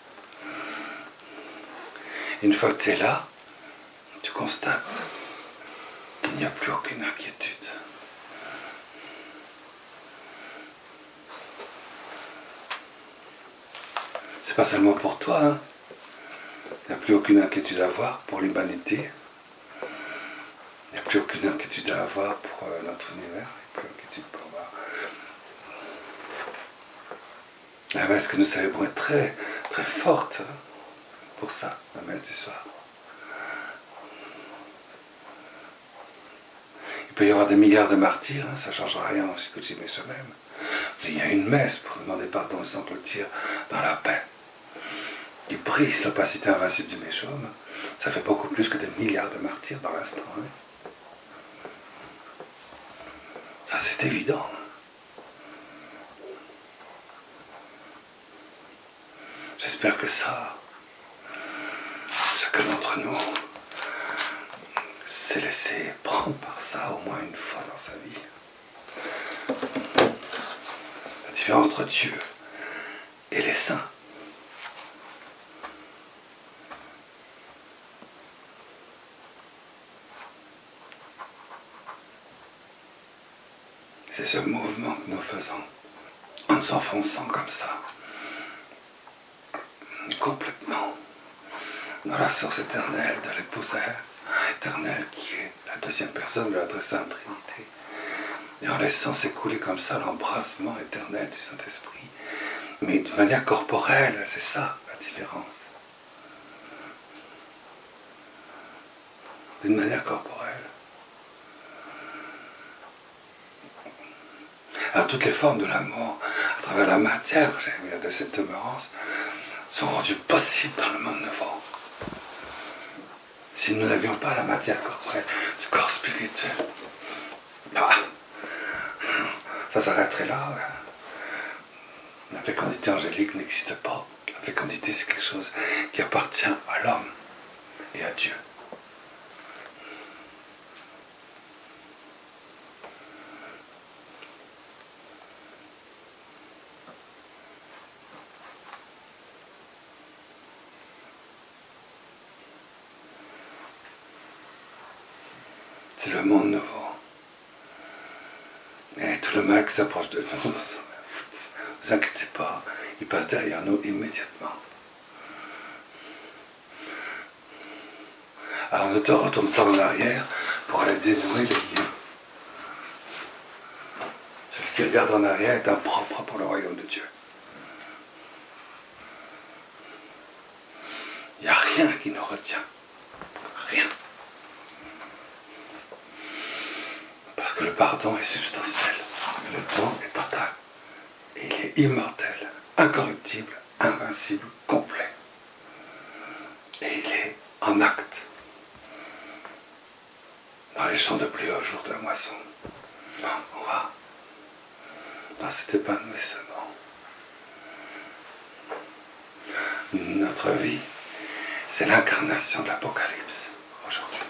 Une fois que tu es là, tu constates qu'il n'y a plus aucune inquiétude. C'est pas seulement pour toi, hein. Il n'y a plus aucune inquiétude à avoir pour l'humanité. Il n'y a plus aucune inquiétude à avoir pour notre univers. Il n'y a plus d'inquiétude pour avoir. La messe que nous célébrons est très, très forte pour ça, la messe du soir. Il peut y avoir des milliards de martyrs, hein, ça ne changera rien au Sikoutsi même. Il y a une messe pour demander pardon et s'engloutir dans la paix, qui brise l'opacité invincible du Méchôme. Ça fait beaucoup plus que des milliards de martyrs dans l'instant. Hein. Ça, c'est évident. J'espère que ça, chacun d'entre nous s'est laissé prendre par ça au moins une fois dans sa vie. La différence entre Dieu et les saints. C'est ce mouvement que nous faisons en nous enfonçant comme ça, complètement dans la source éternelle de l'épouse éternelle qui est la deuxième personne de la très sainte Trinité, et en laissant s'écouler comme ça l'embrassement éternel du Saint-Esprit, mais de manière corporelle. C'est ça la différence, d'une manière corporelle. Alors toutes les formes de l'amour à travers la matière, de cette demeurance, sont rendues possibles dans le monde nouveau. Si nous n'avions pas la matière corporelle du corps spirituel, ça s'arrêterait là. La fécondité angélique n'existe pas. La fécondité, c'est quelque chose qui appartient à l'homme et à Dieu. C'est le monde nouveau. Et tous Tout le mal qui s'approche de nous, ne vous inquiétez pas, il passe derrière nous immédiatement. Alors ne te retourne pas en arrière pour aller dénouer les liens. Celui qui regarde en arrière est impropre pour le royaume de Dieu. Il n'y a rien qui nous retient. Rien. Parce que le pardon est substantiel. Le don est total. Et il est immortel, incorruptible, invincible, complet. Et il est en acte. Dans les champs de blé au jour de la moisson. On va dans cet épanouissement. Notre vie, c'est l'incarnation de l'Apocalypse aujourd'hui.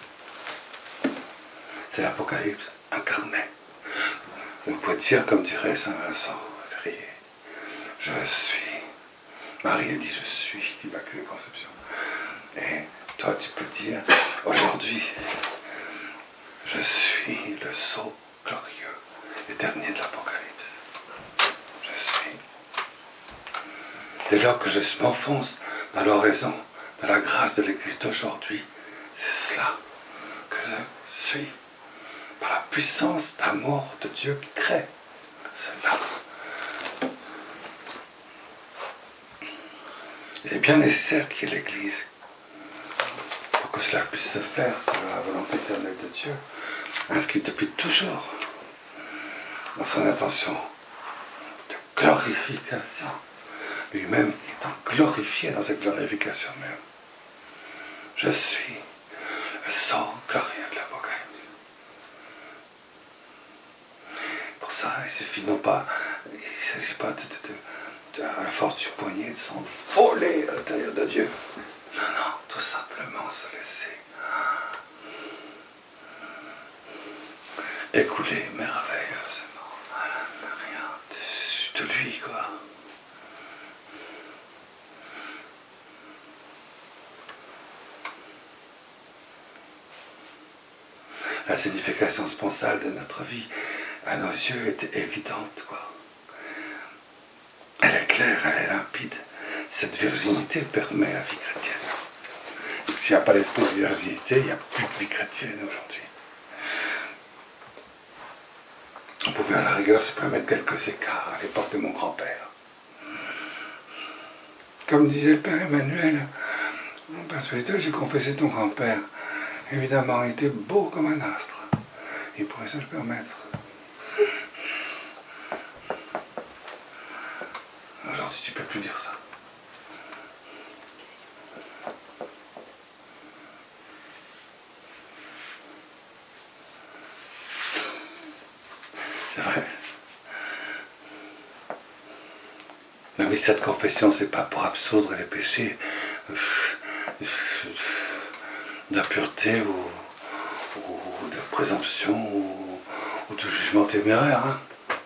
C'est l'Apocalypse incarné. Vous pouvez dire, comme dirait Saint Vincent, je suis. Marie a dit je suis l'Immaculée Conception. Et toi tu peux dire aujourd'hui, je suis le sceau glorieux et dernier de l'Apocalypse. Je suis. Dès lors que je m'enfonce dans l'oraison de la grâce de l'Église d'aujourd'hui, c'est cela que je suis. Par la puissance d'amour de Dieu qui crée. C'est là. C'est bien nécessaire qu'il y ait l'Église pour que cela puisse se faire selon la volonté éternelle de Dieu, inscrite depuis toujours dans son intention de glorification, lui-même étant glorifié dans cette glorification même. Je suis le sang glorieux de l'Apocalypse. Pour ça, il suffit non pas, il ne s'agit pas à la force du poignet de s'envoler à l'intérieur de Dieu. Non, non, tout simplement se laisser écouler merveilleusement. Rien de lui, quoi. La signification sponsale de notre vie, à nos yeux, est évidente, quoi. Elle est claire, elle est limpide. Cette virginité permet la vie chrétienne. S'il n'y a pas l'esprit de virginité, il n'y a plus de vie chrétienne aujourd'hui. On pouvait à la rigueur se permettre quelques écarts à l'époque de mon grand-père. Comme disait le père Emmanuel, mon père spirituel, j'ai confessé ton grand-père. Évidemment, il était beau comme un astre. Il pourrait se le permettre. Aujourd'hui, tu ne peux plus dire ça. C'est vrai. Le mystère de confession, c'est pas pour absoudre les péchés d'impureté ou de présomption ou de jugement téméraire. Hein.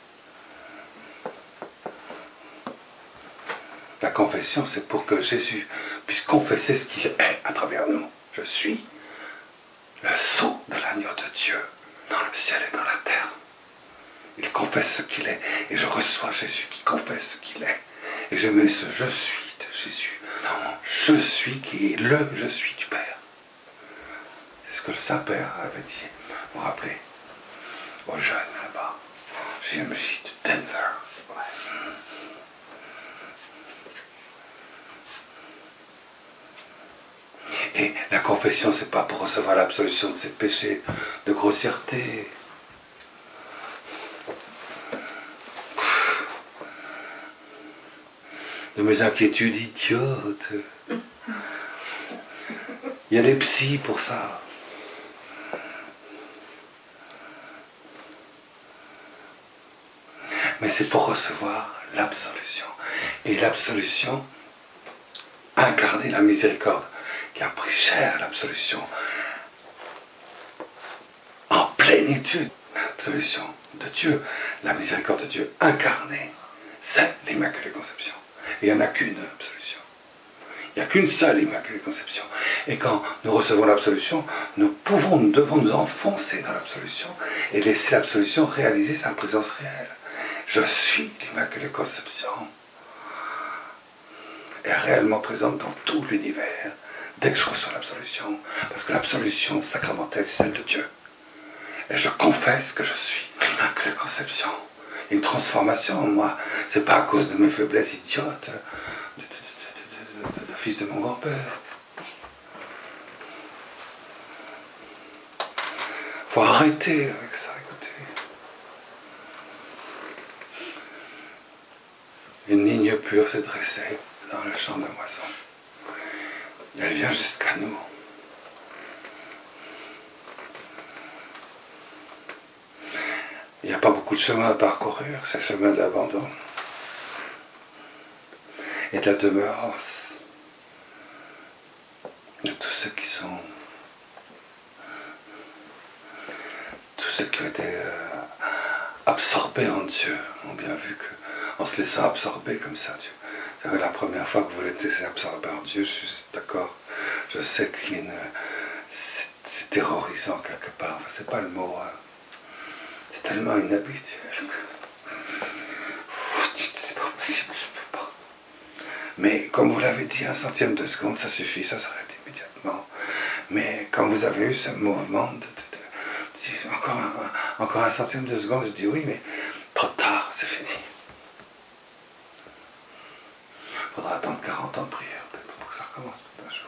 La confession, c'est pour que Jésus puisse confesser ce qu'il est à travers nous. Je suis le sceau de l'agneau de Dieu dans le ciel et dans la terre. Il confesse ce qu'il est et je reçois Jésus qui confesse ce qu'il est. Et je mets ce je suis de Jésus. Non, je suis qui est le je suis du Père. C'est ce que le Saint-Père avait dit. Vous vous rappelez, aux jeunes là-bas, JMJ de Denver. Et la confession, c'est pas pour recevoir l'absolution de ses péchés de grossièreté. De mes inquiétudes idiotes. Il y a les psys pour ça. Mais c'est pour recevoir l'absolution. Et l'absolution, incarner la miséricorde, qui a pris cher l'absolution, en plénitude, l'absolution de Dieu, la miséricorde de Dieu incarnée, c'est l'Immaculée Conception. Et il n'y en a qu'une absolution. Il n'y a qu'une seule Immaculée Conception. Et quand nous recevons l'absolution, nous devons nous enfoncer dans l'absolution et laisser l'absolution réaliser sa présence réelle. Je suis l'Immaculée Conception. Est réellement présente dans tout l'univers dès que je reçois l'absolution. Parce que l'absolution sacramentelle, c'est celle de Dieu. Et je confesse que je suis l'Immaculée Conception. Une transformation en moi. C'est pas à cause de mes faiblesses idiotes de fils de mon grand-père. Faut arrêter avec ça, écoutez. Une ligne pure s'est dressée dans le champ de moisson. Elle vient jusqu'à nous. Il n'y a pas beaucoup de chemin à parcourir, c'est le chemin de l'abandon et de la demeurance de tous ceux qui ont été absorbés en Dieu, ont bien vu qu'en se laissant absorber comme ça, Dieu. C'est la première fois que vous voulez laisser absorber en Dieu, je suis d'accord, je sais que c'est terrorisant quelque part, enfin, c'est pas le mot, c'est tellement inhabituel. C'est pas possible, je peux pas. Mais comme vous l'avez dit, 1/100 de seconde, ça suffit, ça s'arrête immédiatement. Mais quand vous avez eu ce mouvement encore 1/100 de seconde, je dis oui, mais trop tard, c'est fini. Il faudra attendre 40 ans de prière, peut-être, pour que ça recommence tout un jour.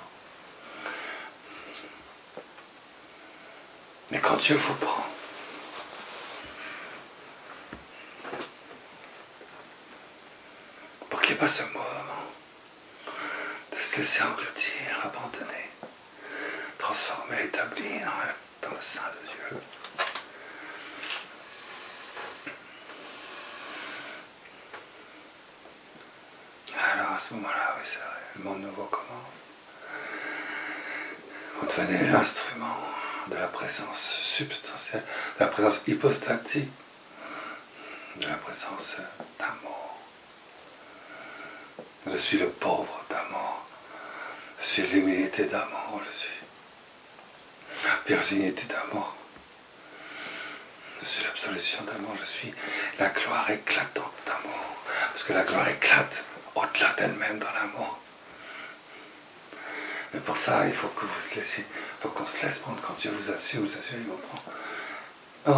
Mais quand Dieu vous prend, pour qu'il n'y ait pas ce mouvement de se laisser engloutir, abandonner, transformer, établir dans le sein de Dieu. Alors à ce moment-là, oui, c'est vrai, le monde nouveau commence. Vous devenez l'instrument de la présence substantielle, de la présence hypostatique, de la présence d'amour. Je suis le pauvre d'amour. Je suis l'humilité d'amour. Je suis la virginité d'amour. Je suis l'absolution d'amour. Je suis la gloire éclatante d'amour. Parce que la gloire éclate au-delà d'elle-même dans l'amour. Mais pour ça, il faut que vous se laissiez, il faut qu'on se laisse prendre. Quand Dieu vous assure, il vous prend. Oh.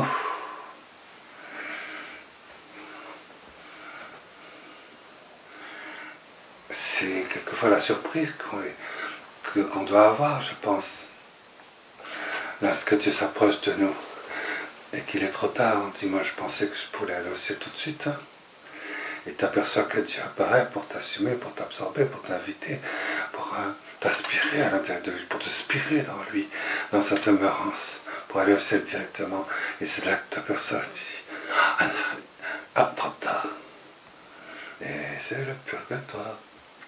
C'est quelquefois la surprise qu'on doit avoir, je pense. Lorsque Dieu s'approche de nous et qu'il est trop tard, on dit, moi je pensais que je pourrais aller au ciel tout de suite. Hein. Et tu aperçois que Dieu apparaît pour t'assumer, pour t'absorber, pour t'inviter, pour t'aspirer à l'intérieur de lui, pour te spirer dans lui, dans sa demeurance, pour aller au ciel directement. Et c'est là que tu aperçois, tu dis, ah, trop tard. Et c'est le purgatoire.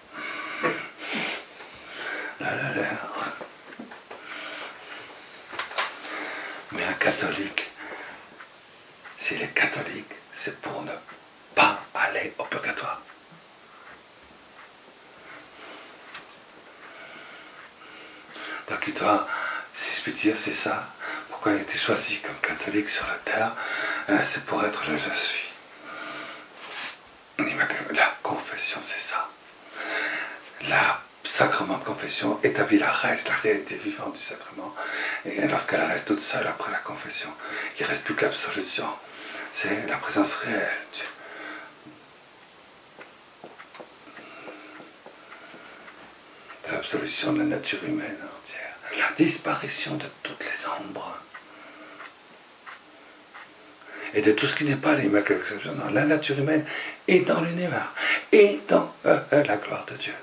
Là. Mais un catholique, s'il est catholique, c'est pour ne pas aller au purgatoire. Donc il doit, si je puis dire, c'est ça. Pourquoi il a été choisi comme catholique sur la terre, c'est pour être le je suis. La confession, c'est ça. La sacrement de confession établit la réalité vivante du sacrement. Et lorsqu'elle reste toute seule après la confession, il ne reste plus que l'absolution. C'est la présence réelle. L'absolution de la nature humaine entière. La disparition de toutes les ombres. Et de tout ce qui n'est pas l'Immaculée Conception. Non, la nature humaine est dans l'univers. Et dans la gloire de Dieu.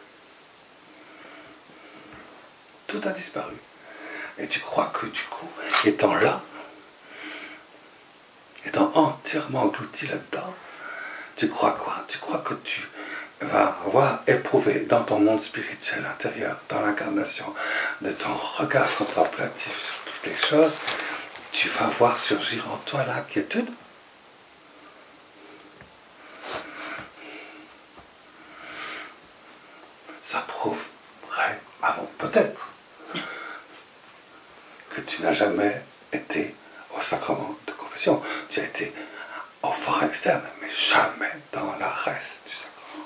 Tout a disparu. Et tu crois que du coup, étant là, étant entièrement englouti là-dedans, tu crois quoi? Tu crois que tu vas avoir éprouvé dans ton monde spirituel intérieur, dans l'incarnation de ton regard contemplatif sur toutes les choses, tu vas voir surgir en toi l'inquiétude. Ça prouve tu n'as jamais été au sacrement de confession. Tu as été au fort externe, mais jamais dans la reste du sacrement.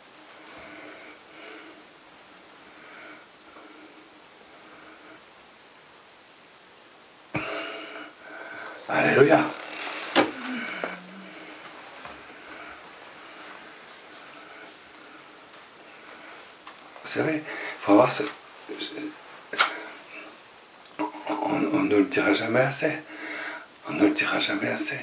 Alléluia. Vous savez, il faut avoir ce... On ne le dira jamais assez. On ne le dira jamais assez.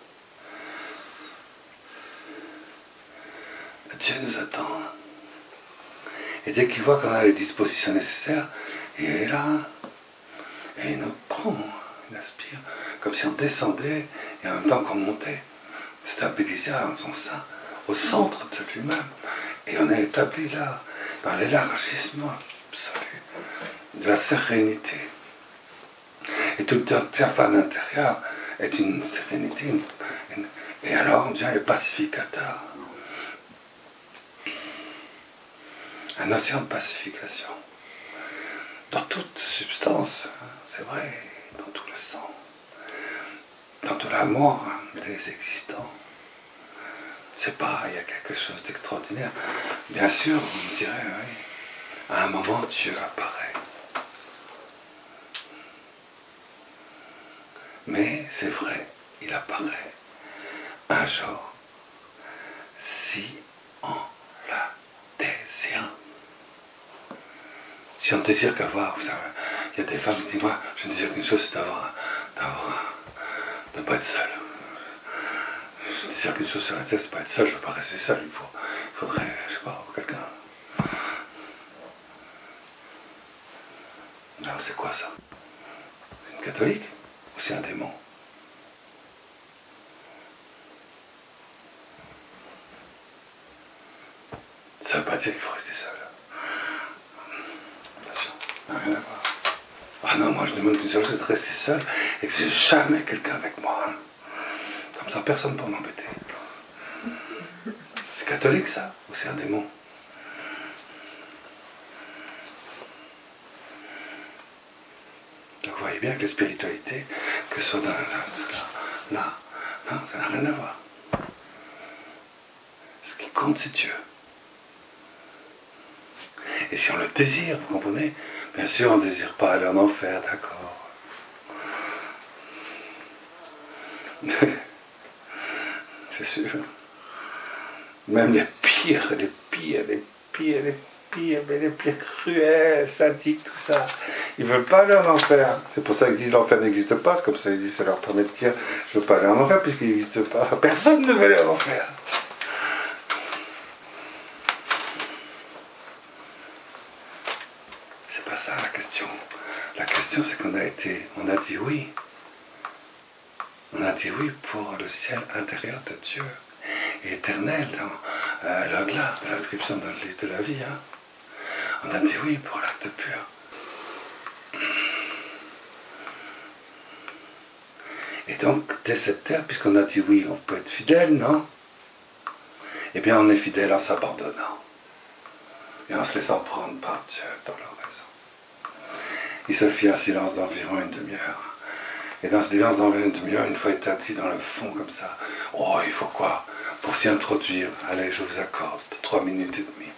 Dieu nous attend. Et dès qu'il voit qu'on a les dispositions nécessaires, il est là. Et il nous prend, il aspire, comme si on descendait et en même temps qu'on montait, stabilisé en son sein, au centre de lui-même. Et on est établi là, dans l'élargissement absolu de la sérénité. Et toute interface intérieure est une sérénité. Et alors on devient le pacificateur. Un océan de pacification. Dans toute substance, c'est vrai, dans tout le sang, dans tout l'amour des existants. C'est pas, il y a quelque chose d'extraordinaire. Bien sûr, on me dirait, oui, à un moment Dieu apparaît. Mais c'est vrai, il apparaît un jour, si on le désire. Si on désire qu'avoir, vous savez, il y a des femmes qui disent, moi, je ne désire qu'une chose, c'est de ne pas être seul. Je désire qu'une chose sur la tête, c'est de ne pas être seul, je ne veux pas rester seul, il faudrait, je sais pas, quelqu'un. Alors c'est quoi ça? Une catholique? Ou c'est un démon? Ça ne veut pas dire qu'il faut rester seul. Attention, ça n'a rien à voir. Ah non, moi je demande qu'une seule chose, c'est de rester seul et que j'ai jamais quelqu'un avec moi. Comme ça, personne ne peut m'embêter. C'est catholique ça? Ou c'est un démon? Donc vous voyez bien que la spiritualité, que ce soit dans là, non, ça n'a rien à voir. Ce qui compte, c'est Dieu. Et si on le désire, vous comprenez? Bien sûr, on ne désire pas aller en enfer, d'accord. C'est sûr. Même les pires, mais les pires cruels, sadiques, tout ça. Ils ne veulent pas aller en enfer. C'est pour ça qu'ils disent l'enfer n'existe pas. C'est comme ça qu'ils disent, ça leur permet de dire, je ne veux pas aller en enfer puisqu'il n'existe pas. Personne ne veut aller en enfer. C'est pas ça la question. La question c'est qu'on on a dit oui. On a dit oui pour le ciel intérieur de Dieu. Et éternel dans l'au-delà de l'inscription dans le livre de la vie. Hein. On a dit oui pour l'acte pur. Et donc, dès cette terre, puisqu'on a dit oui, on peut être fidèle, non? Eh bien, on est fidèle en s'abandonnant. Et en se laissant prendre par Dieu dans leur raison. Il se fit un silence d'environ une demi-heure. Et dans ce silence d'environ une demi-heure, une fois établi dans le fond comme ça, oh, il faut quoi? Pour s'y introduire, allez, je vous accorde 3 minutes et demie.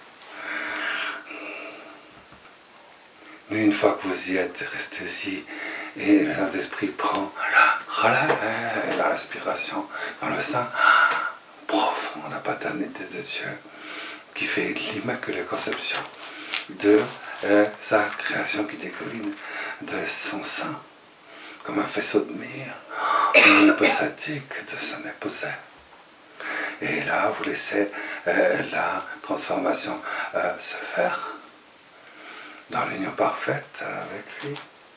Mais une fois que vous y êtes, restez-y, et le Saint-Esprit prend la respiration dans le sein profond, la paternité de Dieu, qui fait l'immaculée conception de sa création qui découle de son sein, comme un faisceau de myrrhe, hypostatique de son épousée. Et là, vous laissez la transformation se faire dans l'union parfaite avec lui.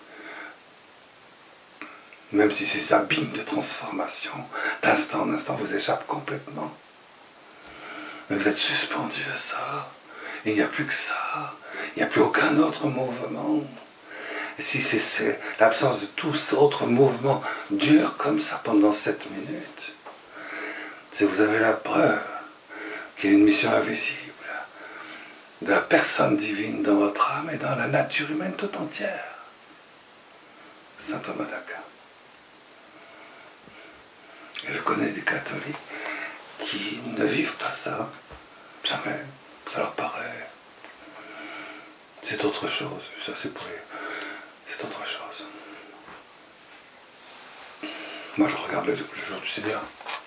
Même si ces abîmes de transformation, d'instant en instant, vous échappent complètement. Mais vous êtes suspendu à ça. Il n'y a plus que ça. Il n'y a plus aucun autre mouvement. Et si c'est l'absence de tout autre mouvement dure comme ça pendant 7 minutes, c'est vous avez la preuve qu'il y a une mission invisible de la personne divine dans votre âme et dans la nature humaine tout entière. saint Thomas d'Aquin. Et je connais des catholiques qui ne vivent pas ça, jamais. Ça leur paraît. C'est autre chose. Ça, c'est autre chose. Moi, je regarde le jour du Seigneur.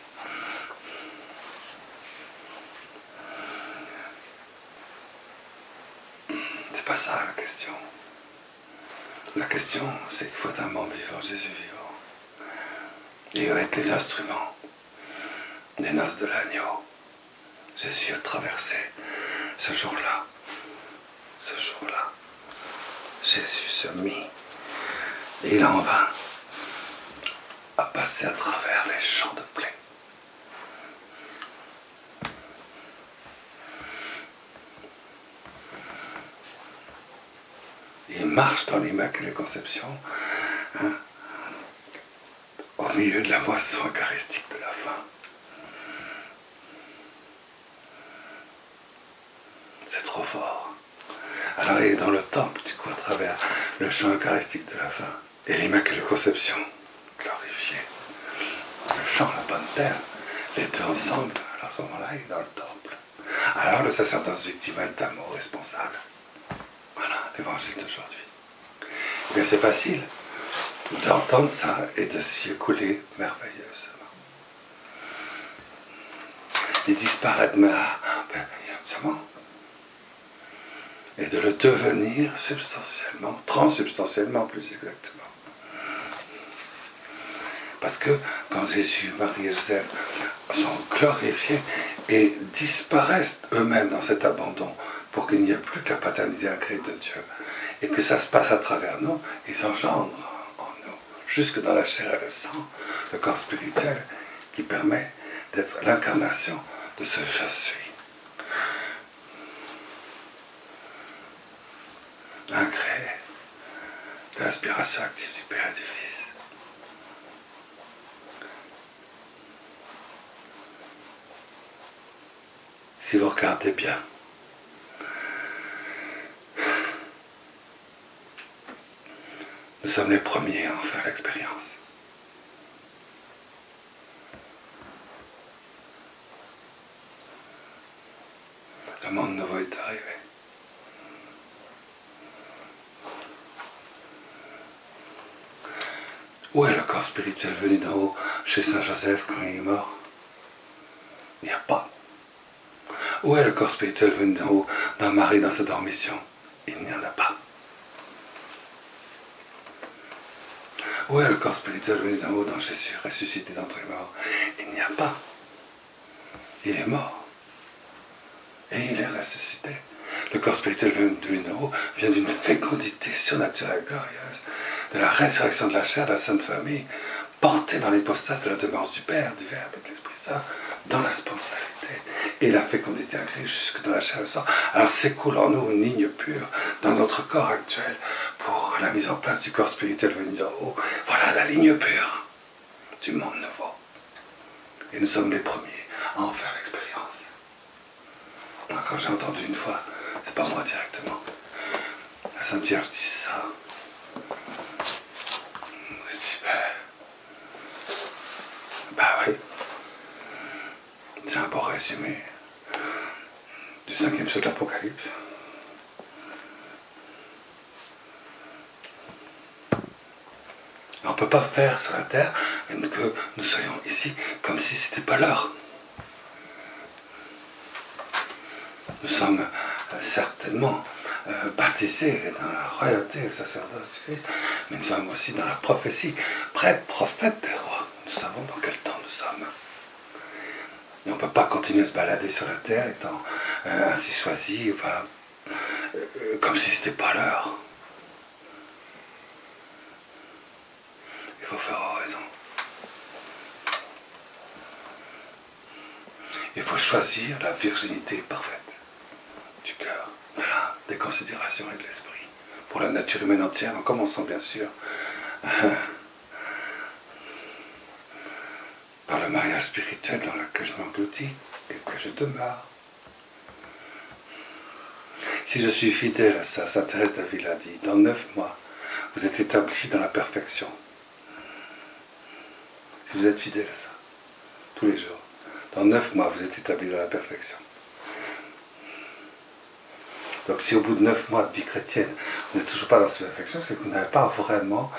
C'est pas ça la question. La question, c'est qu'il faut être un membre vivant, Jésus vivant. Et avec les instruments des noces de l'agneau, Jésus a traversé ce jour-là. Jésus se mit, et il en vint à passer à travers les champs de blé. Il marche dans l'Immaculée Conception, au milieu de la moisson eucharistique de la fin. C'est trop fort. Alors il est dans le temple, du coup, à travers le chant eucharistique de la fin. Et l'Immaculée Conception, glorifiée. Le chant, la bonne terre, les deux ensemble. Alors à ce moment-là, il est dans le temple. Alors le sacerdoce victimal est un mot responsable. Voilà, l'évangile d'aujourd'hui. Eh bien, c'est facile d'entendre ça et de s'y écouler merveilleusement. Et disparaître merveilleusement. Et de le devenir substantiellement, transsubstantiellement plus exactement. Parce que quand Jésus, Marie et Joseph sont glorifiés et disparaissent eux-mêmes dans cet abandon pour qu'il n'y ait plus que la paternité incréée de Dieu et que ça se passe à travers nous, ils engendrent en nous, jusque dans la chair et le sang, le corps spirituel qui permet d'être l'incarnation de ce je suis. Incréé de l'aspiration active du Père et du Fils. Si vous regardez bien, nous sommes les premiers à en faire l'expérience. Le monde nouveau est arrivé. Où est le corps spirituel venu d'en haut chez Saint Joseph quand il est mort? Il n'y a pas. Où est le corps spirituel venu d'en haut dans Marie dans sa dormition? Il n'y en a pas. Où est le corps spirituel venu d'en haut dans Jésus ressuscité d'entre les morts? Il n'y a pas. Il est mort. Et il est ressuscité. Le corps spirituel venu d'en haut vient d'une fécondité surnaturelle glorieuse, de la résurrection de la chair de la Sainte Famille, portée dans l'hypostase de la demeure du Père, du Verbe et de l'Esprit Saint, dans la spontanéité. Et la fécondité inclue jusque dans la chair et le sang. Alors s'écoule en nous une ligne pure dans notre corps actuel pour la mise en place du corps spirituel venu d'en haut. Voilà la ligne pure du monde nouveau. Et nous sommes les premiers à en faire l'expérience. Quand j'ai entendu une fois, c'est pas moi directement, la Sainte Vierge dit ça. Je dis, bah oui, c'est un beau résumé du 5e ceux de l'Apocalypse. On ne peut pas faire sur la terre que nous soyons ici comme si c'était pas l'heure. Nous sommes certainement baptisés dans la royauté et le sacerdoce du Christ, mais nous sommes aussi dans la prophétie, prêtres, prophètes des rois. Nous savons dans quel temps nous sommes. Et on ne peut pas continuer à se balader sur la terre étant ainsi choisi, comme si ce n'était pas l'heure. Il faut faire oraison. Il faut choisir la virginité parfaite du cœur, des considérations et de l'esprit, pour la nature humaine entière, en commençant bien sûr par le mariage spirituel dans lequel je m'engloutis et que je demeure. Si je suis fidèle à ça, Sainte Thérèse d'Avila dit, dans 9 mois, vous êtes établi dans la perfection. Si vous êtes fidèle à ça, tous les jours, dans 9 mois, vous êtes établi dans la perfection. Donc si au bout de 9 mois de vie chrétienne, vous n'êtes toujours pas dans cette perfection, c'est que vous n'avez pas vraiment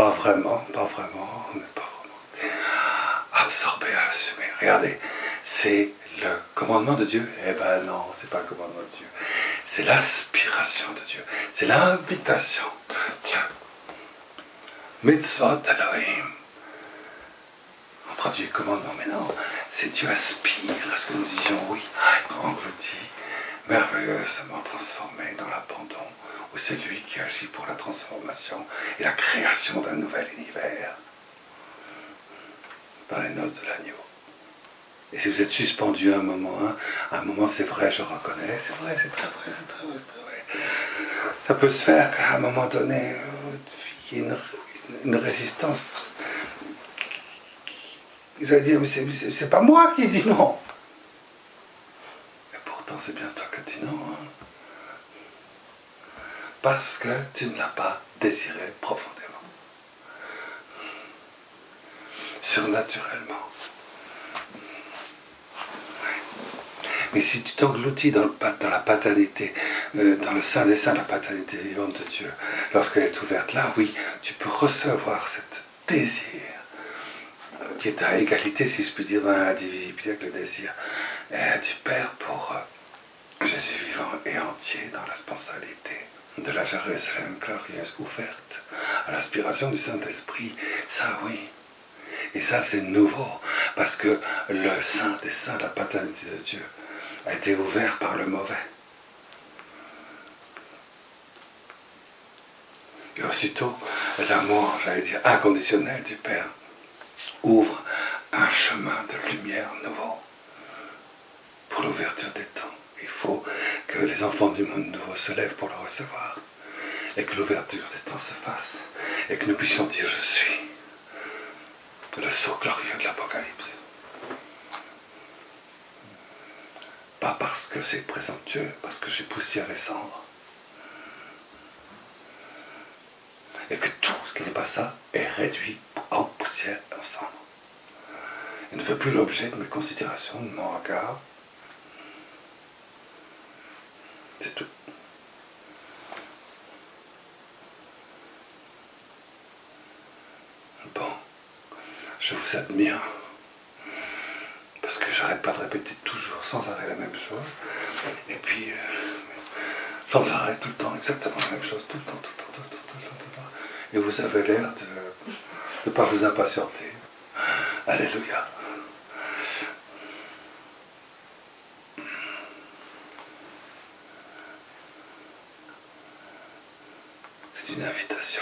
absorbé, assumé. Regardez, c'est le commandement de Dieu. Eh ben non, c'est pas le commandement de Dieu. C'est l'aspiration de Dieu. C'est l'invitation de Dieu. Mitzvot Elohim. On traduit commandement, mais non, c'est Dieu aspire à ce que nous disions oui, englouti, merveilleusement transformé dans l'abandon, où c'est lui qui agit pour la transformation et la création d'un nouvel univers dans les noces de l'agneau. Et si vous êtes suspendu à un moment c'est vrai, je reconnais, c'est vrai, c'est très vrai, c'est très vrai, c'est très vrai. Ça peut se faire qu'à un moment donné, il y ait une résistance. Vous allez dire, mais c'est pas moi qui dis non. Et pourtant, c'est bien toi que dis non. Hein. Parce que tu ne l'as pas désiré profondément. Surnaturellement. Mais si tu t'engloutis dans la paternité, dans le sein des saints, la paternité vivante de Dieu, lorsqu'elle est ouverte, là, oui, tu peux recevoir cet désir qui est à égalité, si je puis dire, dans la divisibilité avec le désir du Père pour Jésus vivant et entier dans la responsabilité de la Jérusalem glorieuse ouverte à l'aspiration du Saint-Esprit. Ça, oui. Et ça, c'est nouveau, parce que le Saint des Saints, la paternité de Dieu, a été ouvert par le mauvais. Et aussitôt, l'amour, j'allais dire, inconditionnel du Père ouvre un chemin de lumière nouveau pour l'ouverture des temps. Il faut que les enfants du monde nouveau se lèvent pour le recevoir et que l'ouverture des temps se fasse et que nous puissions dire je suis le sceau glorieux de l'Apocalypse. Pas parce que c'est présomptueux, parce que j'ai poussière et cendre. Et que tout ce qui n'est pas ça est réduit en poussière et en cendre. Il ne fait plus l'objet de mes considérations, de mon regard. C'est tout. Bon, je vous admire. Parce que j'arrête pas de répéter toujours sans arrêt la même chose. Et puis, sans arrêt, tout le temps, exactement la même chose, tout le temps. Et vous avez l'air de ne pas vous impatienter. Alléluia. C'est une invitation.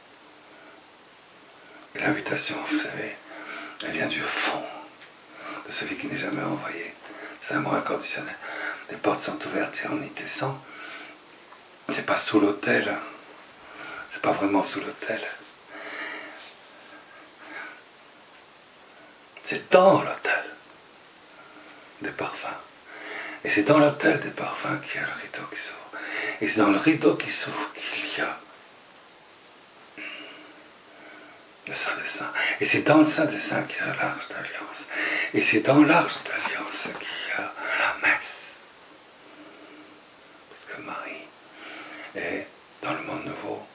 Et l'invitation, vous savez, elle vient du fond de celui qui n'est jamais envoyé. C'est un amour inconditionnel. Les portes sont ouvertes et on y descend. C'est pas sous l'autel. C'est pas vraiment sous l'autel. C'est dans l'autel des parfums. Et c'est dans l'autel des parfums qu'il y a le rideau qui s'ouvre. Et c'est dans le rideau qui s'ouvre qu'il y a le Saint des Saints. Et c'est dans le Saint des Saints qu'il y a l'Arche d'Alliance. Et c'est dans l'Arche d'Alliance qu'il y a la messe. Parce que Marie est dans le monde nouveau.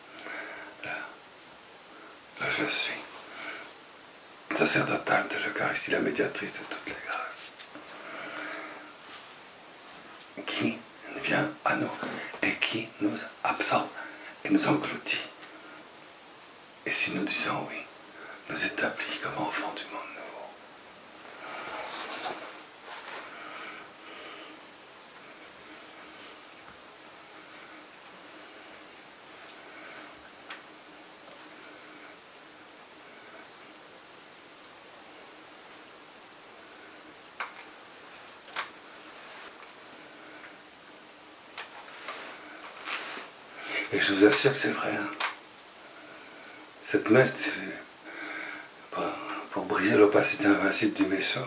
Là je suis. Sacerdotale de l'Eucharistie, la médiatrice de toutes les grâces. Qui vient à nous et qui nous absorbe et nous engloutit. Et si nous disons oui, nous établit comme enfants du monde nouveau. Et je vous assure que c'est vrai. Hein. Cette messe, c'est pour briser l'opacité invincible du méchant.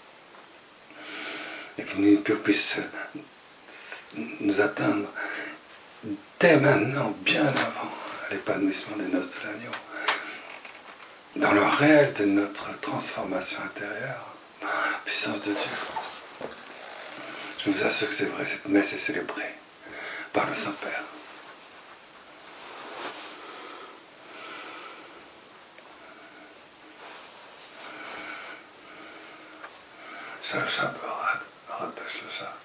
Et que nous puisse nous atteindre dès maintenant, bien avant à l'épanouissement des noces de l'agneau, dans le réel de notre transformation intérieure, dans la puissance de Dieu. Je vous assure que c'est vrai, cette messe est célébrée par le Saint-Père. Ça, le chat peut rattache le chat.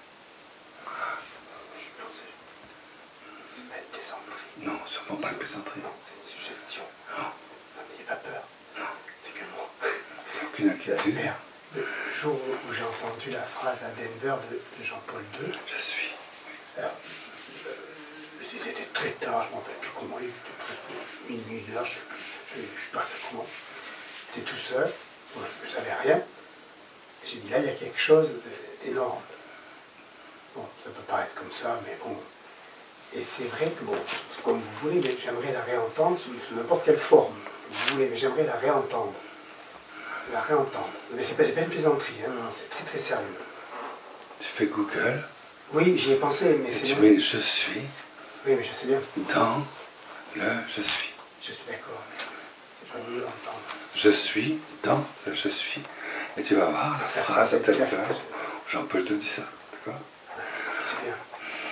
C'est pas une plaisanterie. Non, sûrement pas une plaisanterie. Non, c'est une suggestion. Non. Non, n'ayez pas peur. Non. C'est que moi. Aucune inquiétude. Père, le jour où j'ai entendu la phrase à Denver de Jean-Paul II, Je suis. alors, c'était très tard, je ne me rappelle plus comment il était, presque minuit, une heure, je ne sais pas comment. J'étais tout seul, moi, je ne savais rien. J'ai dit là, il y a quelque chose d'énorme. Bon, ça peut paraître comme ça, mais bon. Et c'est vrai que, bon, comme vous voulez, mais j'aimerais la réentendre sous n'importe quelle forme. Vous voulez, mais j'aimerais la réentendre. La réentendre. Mais c'est pas une plaisanterie, hein, non, c'est très très sérieux. Tu fais Google. Oui, j'y ai pensé, mais Et c'est tu long. mets je suis Oui, mais je sais bien. dans le je suis. Je suis d'accord, mais c'est pas mieux d'entendre. Je suis dans le je suis. Et tu vas voir la phrase à telle heure. Jean-Paul te dit ça. D'accord? C'est bien.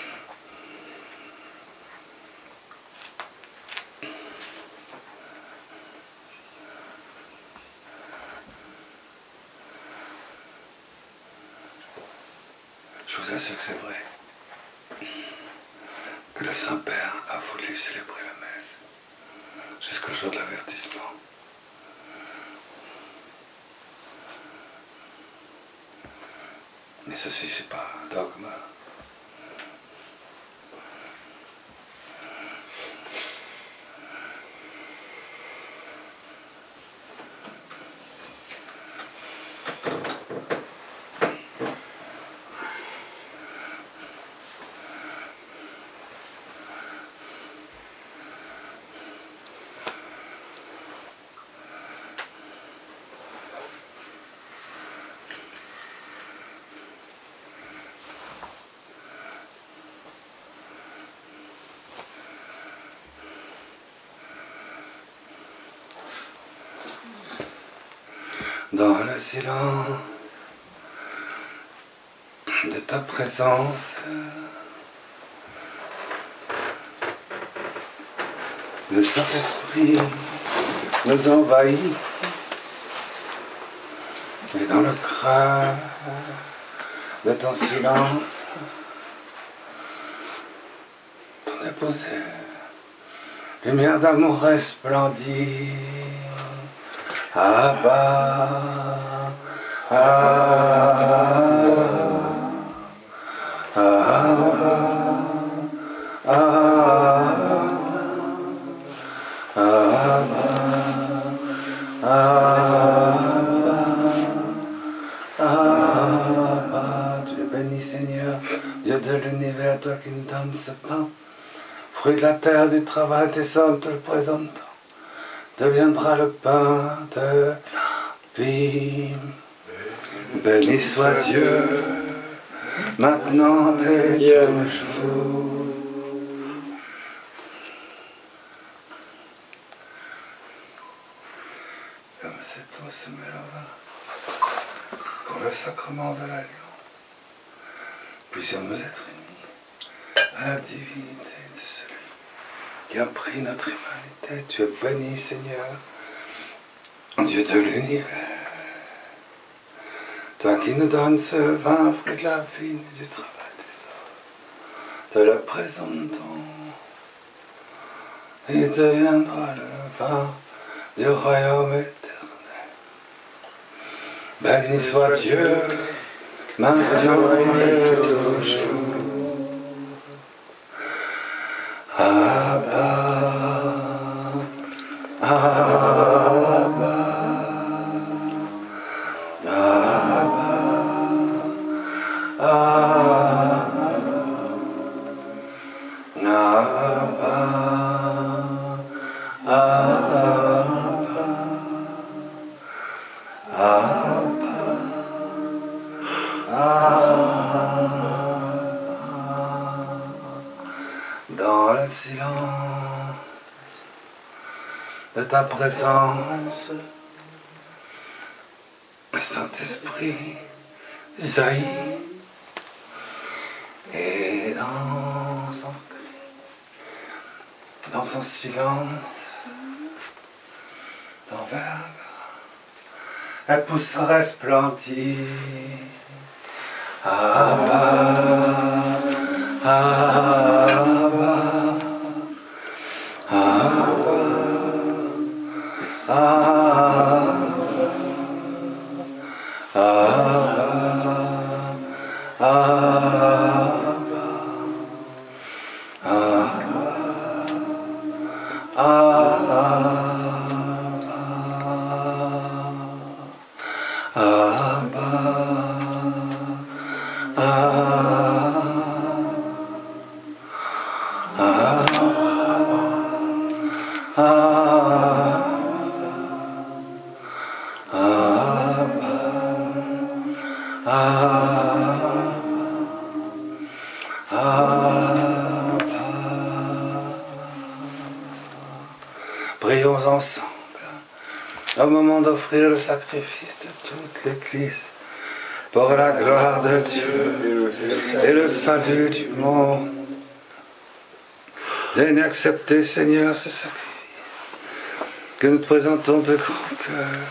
Je vous assure que c'est vrai. Que le Saint-Père a voulu célébrer la messe jusqu'au jour de l'avertissement. Mais ceci, c'est pas un dogme. Dans le silence de ta présence, le Saint-Esprit nous envahit, et dans le creux de ton silence, ton déposé, lumière d'amour resplendit. Abba, tu es béni Seigneur, Dieu de l'univers, toi qui nous donnes ce pain, fruit de la terre, du travail, tes hommes te le présentent. Deviendra le pain de la vie. Béni soit Dieu, maintenant et toujours. Comme cette eau se mêlera pour le sacrement de l'alliance, puissions nous être unis à la divinité de celui qui a pris notre humanité. Tu es béni, Seigneur, Dieu de l'univers. Toi qui nous donnes ce vin, fruit de la vigne du travail des hommes, te le présentons, et deviendra le vin du royaume éternel. Béni soit Dieu, maintenant et toujours. Abba, Abba, Abba, Abba, ta présence. Le Saint-Esprit jaillit et dans son silence, ton verbe, elle pousse resplendir. Abba, Abba, Abba, Prions ensemble au moment d'offrir le sacrifice de toute l'Église pour la gloire de Dieu et le salut du monde. Daigne accepter, Seigneur, ce sacrifice que nous te présentons de grand cœur.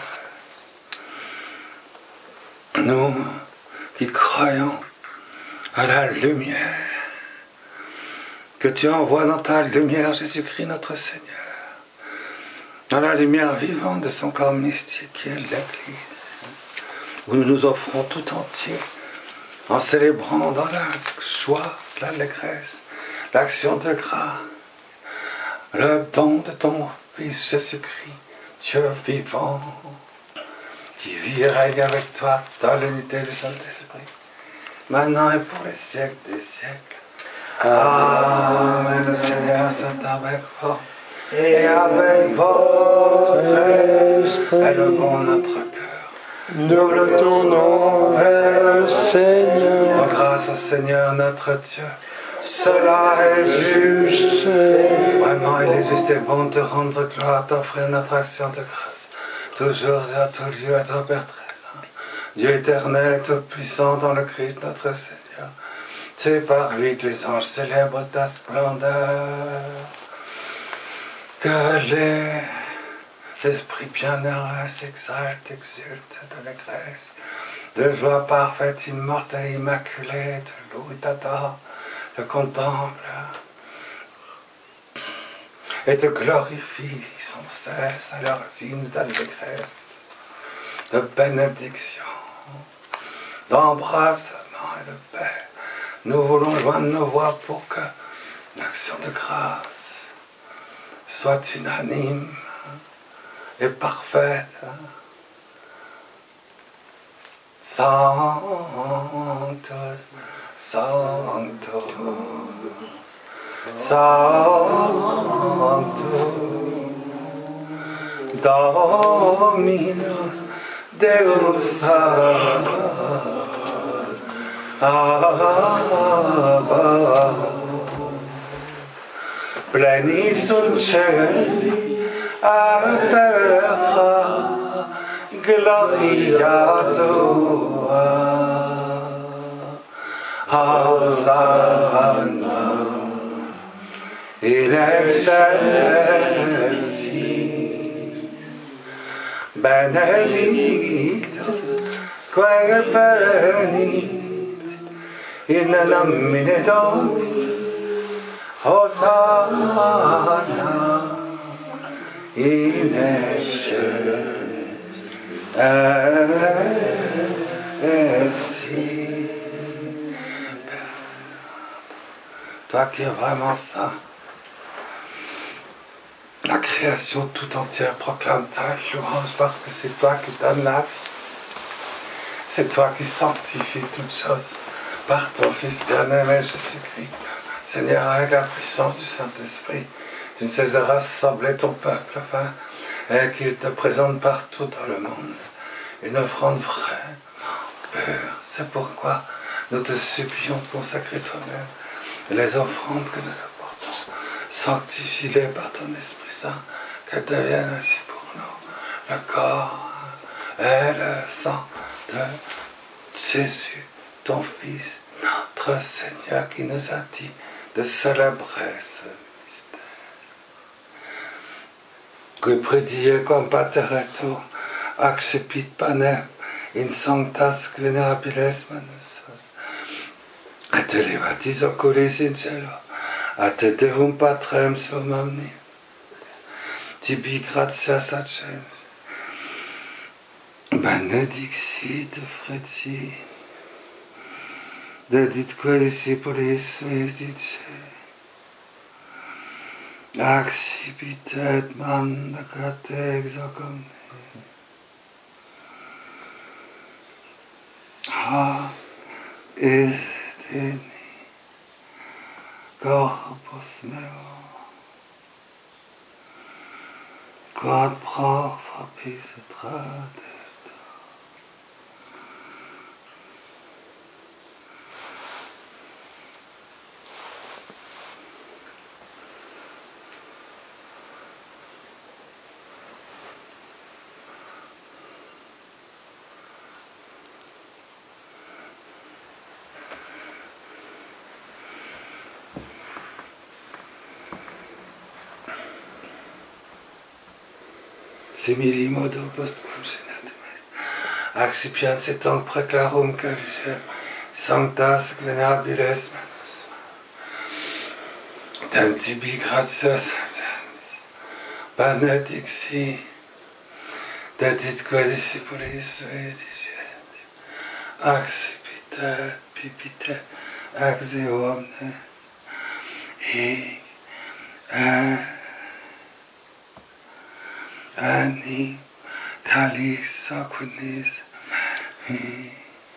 Nous qui croyons à la lumière que tu envoies dans ta lumière, Jésus-Christ notre Seigneur, dans la lumière vivante de son corps mystique qui est l'Église, où nous nous offrons tout entier en célébrant dans la joie, l'allégresse, l'action de grâce, le don de ton Fils Jésus-Christ, Dieu vivant, qui vit et règne avec toi dans l'unité du Saint-Esprit, maintenant et pour les siècles des siècles. Amen. Le Seigneur soit avec vous et avec votre esprit. Élevons notre cœur. Nous le tournons vers le Seigneur. Oh, grâce au Seigneur notre Dieu. Cela est juste. Vraiment, il est juste et bon de te rendre gloire, t'offrir notre action de grâce, toujours et à tout lieu, à toi, Père très saint, Dieu éternel et tout-puissant dans le Christ notre Seigneur. C'est par lui que les anges célèbrent ta splendeur, que les esprits bienheureux s'exaltent, exultent de l'allégresse, de joie parfaite, immortelle, immaculée, te louent, t'adorent, te contemplent et te glorifient sans cesse à leurs hymnes d'allégresse, de bénédiction, d'embrassement et de paix. Nous voulons joindre nos voix pour que l'action de grâce soit unanime et parfaite. Sanctus, Sanctus, Sanctus, Dominus Deus Pleni sunt celi a terra gloria tua. Hosanna in excelsis benedictus quae venit in nomine Domini. Hosanna in excelsis. Toi qui es vraiment saint, la création tout entière proclame ta louange parce que c'est toi qui donnes la vie. C'est toi qui sanctifies toutes choses par ton Fils bien-aimé Jésus-Christ. Seigneur, avec la puissance du Saint-Esprit, tu ne cesseras de rassembler ton peuple afin qu'il te présente partout dans le monde une offrande vraie, pure. C'est pourquoi nous te supplions de consacrer toi-même les offrandes que nous apportons. Sanctifie-les par ton Esprit Saint, qu'elle devienne ainsi pour nous le corps et le sang de Jésus, ton Fils, notre Seigneur, qui nous a dit de célébrer ce mystère. Qui predie compateretur accepit panem in sanctas venerabilis manus, et elevatis oculis in cielo, a te Deum Patrem sum omni, tibi gratias accens, benedixit freti, deditque discipulis suis dice, accipit et mandacate exocomne, ha edeni corpus meo, quod pro frapis tradet. Simili modo postquam senatum accipiens et tanc preclarum calice sanctas venerabilis manus, tem tibi gratias benedixi, deditque discipulis sui dicet, accipit et pipite exe omne, Ani calis sanguinis mei.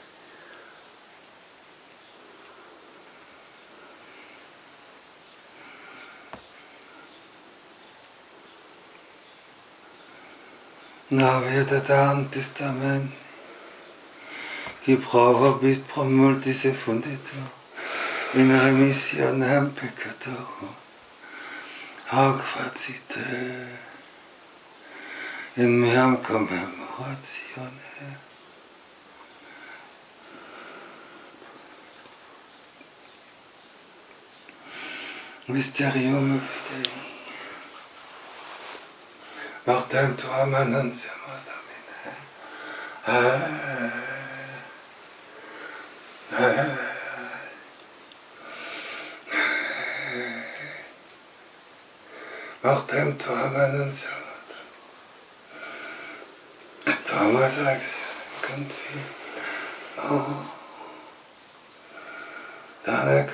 Nave testament, qui provobis pro multis effunditur, in remissionem peccatorum, hoc facite in meam commemoratione. Mysterium Fidei. Mortem tuam annunciamus Domine. Mortem tuam annunciamus. Thomas confi. Oh, dans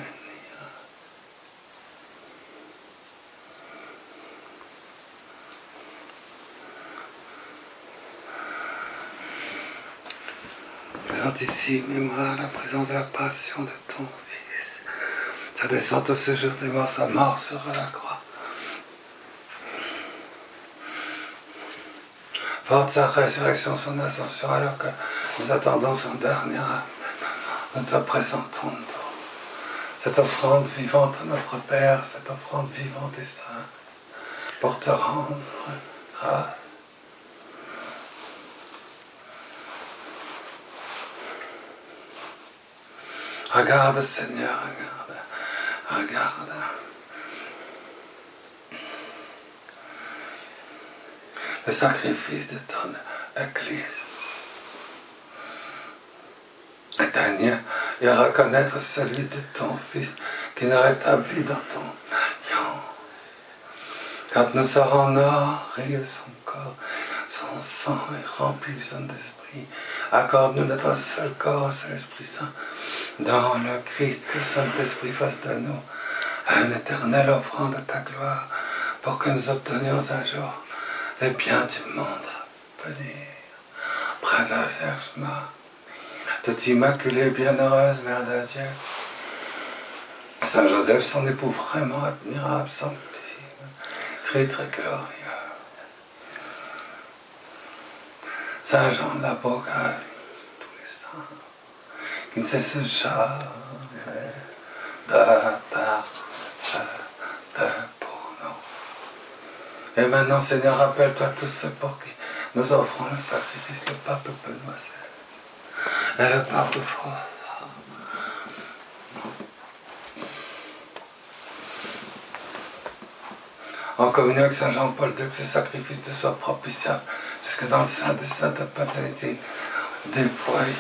présente ici, mémoire, la présence de la passion de ton Fils, sa descente au séjour des morts, sa mort sur la croix. Forte sa résurrection, son ascension, alors que nous attendons son dernier âme. Nous te présentons cette offrande vivante, notre Père, cette offrande vivante et sainte, pour te rendre grâce. Regarde, Seigneur, regarde. Le sacrifice de ton Église. Et reconnaître celui de ton Fils qui nous rétablit dans ton alliance. Quand nous serons nourris de son corps, son sang est rempli du Saint-Esprit, accorde-nous notre seul corps, seul Esprit Saint, dans le Christ, que le Saint-Esprit fasse de nous un éternel offrande de ta gloire, pour que nous obtenions un jour les biens du monde à venir, près de la Vierge Marie, toute immaculée, bienheureuse Mère de Dieu, Saint Joseph, son époux vraiment admirable, sanctifié, très très glorieux, Saint Jean de la Bourgogne, tous les saints, qui ne cessent jamais de pour nous. Et maintenant, Seigneur, rappelle-toi tous ceux pour qui nous offrons le sacrifice, le pape Benoît XVI et le pape François. En communion avec Saint Jean-Paul II, que ce sacrifice te soit propitiable jusque dans le sein des saints de paternité déployés.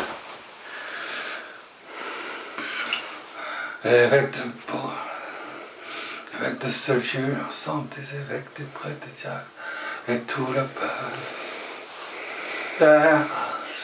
L'évêque de Pau, l'évêque de ce lieu, l'ensemble des évêques, des prêtres, des diacres, et tout le peuple. Terre.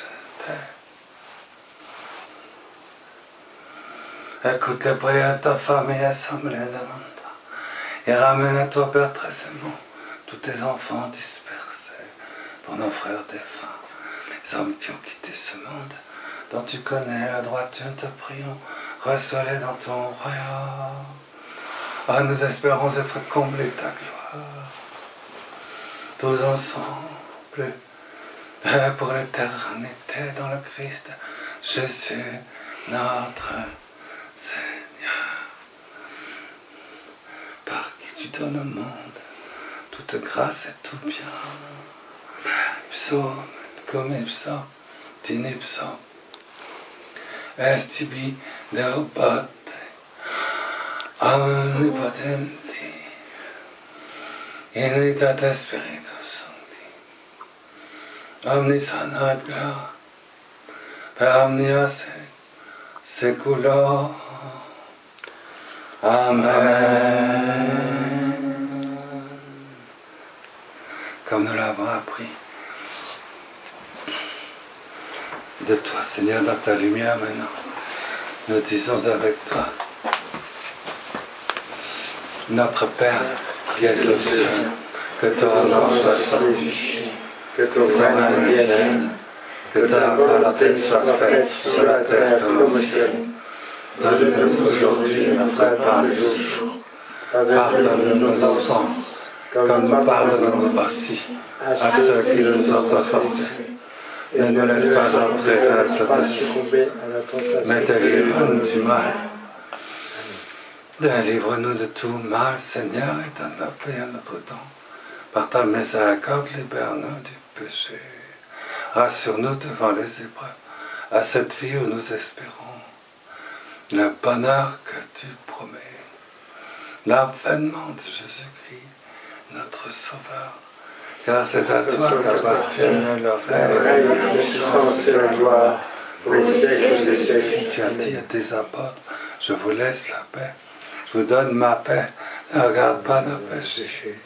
Écoute les prières de ta femme et assemble-les devant toi. Et ramène à toi, Père très aimant, tous tes enfants dispersés pour nos frères défunts, les hommes qui ont quitté ce monde, dont tu connais la droiture, te prions, reçois-les dans ton royaume. Ah, nous espérons être comblés de ta gloire, tous ensemble, pour l'éternité dans le Christ, Jésus, notre Seigneur, par qui tu donnes au monde toute grâce et tout bien. Psaume, comme ipsum, tinipsum, est tibi deopat, omnipotenti, in unitate Spiritus Sancti, omnis honor et gloire, per omnia secula. Amen. Comme nous l'avons appris de toi, Seigneur, dans ta lumière maintenant, nous disons avec toi, notre Père, qui es aux cieux, que ton nom soit sanctifié, que ton règne vienne, que ta volonté soit faite sur la terre comme au ciel. Donne-nous aujourd'hui notre pain de jour. Pardonne nos offenses, comme nous pardonnons aussi à ceux qui nous ont offensés. Ne nous laisse pas entrer dans la tentation, mais délivre-nous du mal. Délivre-nous de tout mal, Seigneur, et donne la paix à notre temps. Par ta miséricorde, libère-nous du péché. Rassure-nous devant les épreuves, à cette vie où nous espérons le bonheur que tu promets, l'avènement de Jésus-Christ, notre Sauveur, car c'est à toi qu'appartiennent le règne, la puissance et la gloire, pour les siècles des siècles. Tu as dit à tes apôtres, je vous laisse la paix, je vous donne ma paix, ne regarde pas nos péchés,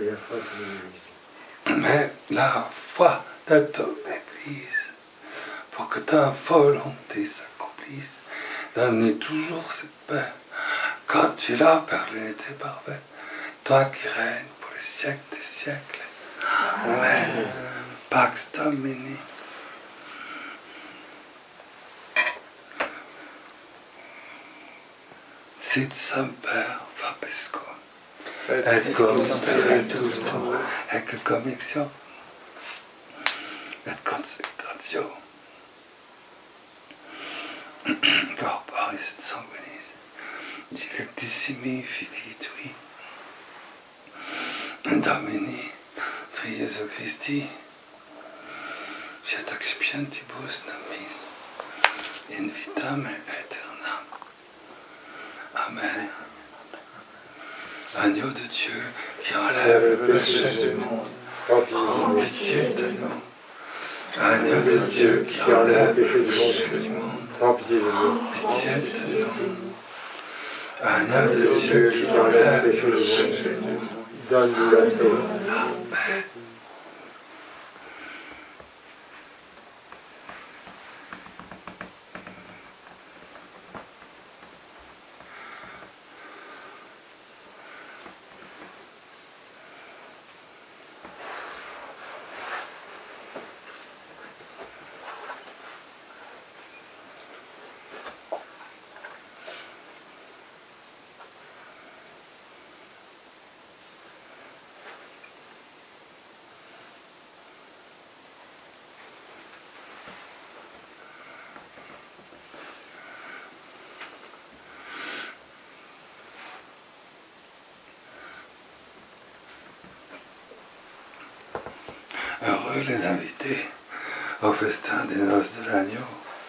mais la foi de ton Église, pour que ta volonté s'accomplisse. Donne-nous toujours cette paix, quand tu l'as par l'unité parfaite, toi qui règnes pour les siècles des siècles. Amen. Pax Domini. Sit semper vobiscum, et cum spiritus tuo, et convictio, et consecratio. Corporis et sanguinis, dilectissimi filii tui, Domini, tri Jesu Christi, fiat expiantibus nobis, in vitam aeternam. Amen. Agneau de Dieu qui enlève le péché du monde, prends pitié de nous. Agneau de Dieu qui enlève le péché du monde, prends pitié de nous. Agneau de Dieu qui enlève le péché du monde, donne-nous la paix. Amen. Heureux les invités au festin des noces de l'agneau.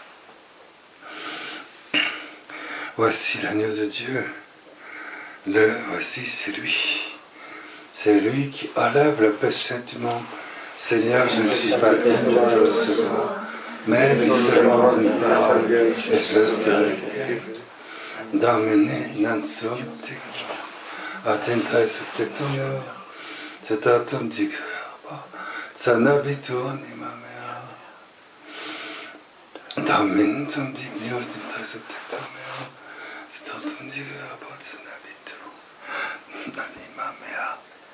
Voici l'agneau de Dieu. Voici, c'est lui. C'est lui qui enlève le péché du monde. Seigneur, je ne suis pas digne de te recevoir, mais dis seulement une parole et je serai guéri. Domine non sum tic, attentai subtetum meo, cetatum dicerea, sanabiturnima mea. Domine sum dignio, attentai subtetum meo, cetatum dicerea, sanabiturnima mea.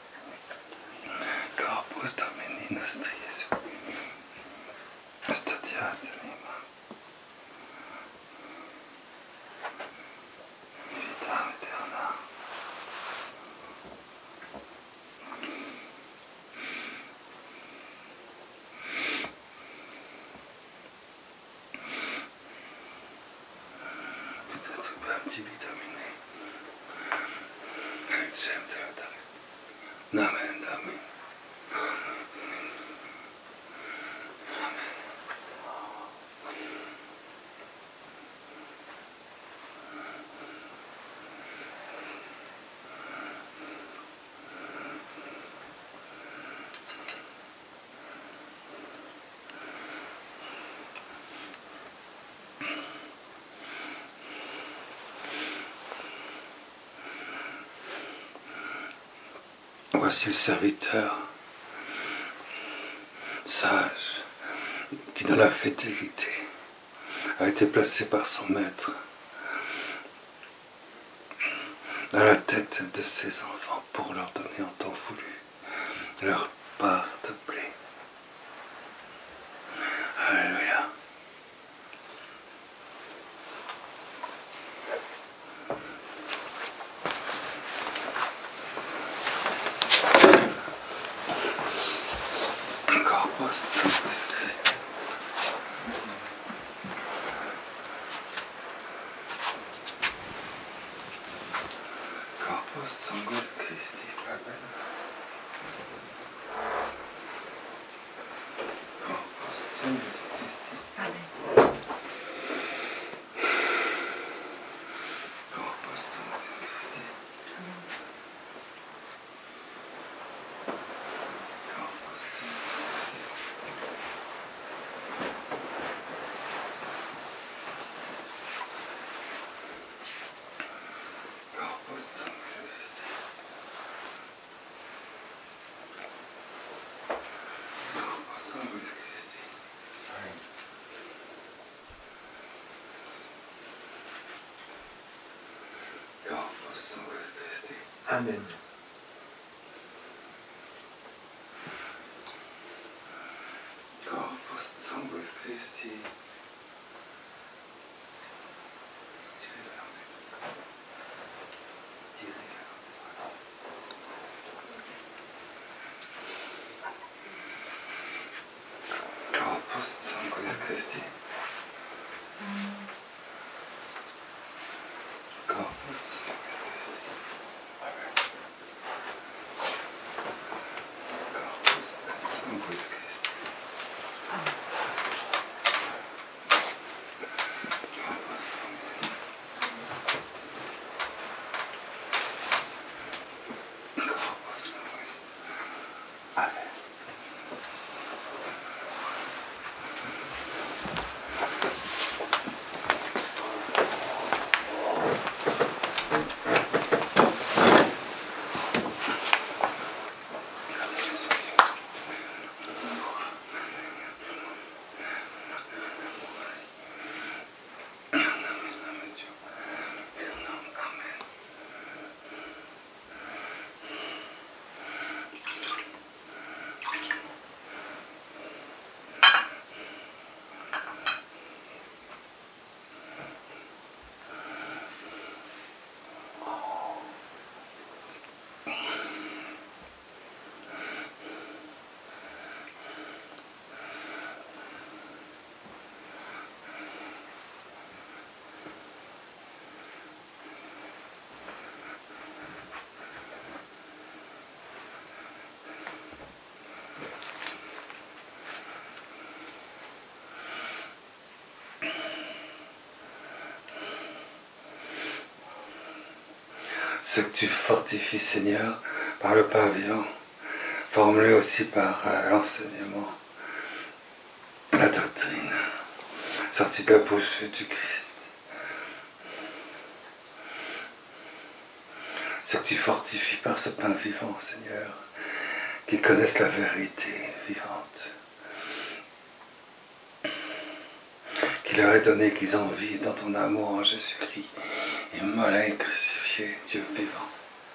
Corpus Domini nostri Jesu, studiat anima, vita eterna. Peut-être un petit vitaminé, j'aime ça. Amen, amen. Voici le serviteur sage qui, dans la fidélité, a été placé par son maître dans la tête de ses enfants pour leur donner en temps voulu leur part de blé. Alléluia. Corpus Sanctus Christi. Corpus Sanctus Christi. Corpus Sanctus Christi. Corpus Sanctus Christi. Corpus Sanctus Christi. Corpus Sanctus Christi. Corpus Sanctus Christi. Corpus Sanctus Christi. Amen. Corpus Sanctus Christi. Corpus Sanctus Christi. Corpus Sanctus Christi. Corpus Sanctus Christi. Corpus Sanctus Christi. Corpus Sanctus. Amen. ceux que tu fortifies, Seigneur, par le pain vivant, formulé aussi par l'enseignement, la doctrine, sortie de la bouche du Christ. Ceux que tu fortifies par ce pain vivant, Seigneur, qui connaissent la vérité vivante, qui leur est donné qu'ils en vivent dans ton amour en Jésus-Christ, immolé et crucifié, Dieu vivant,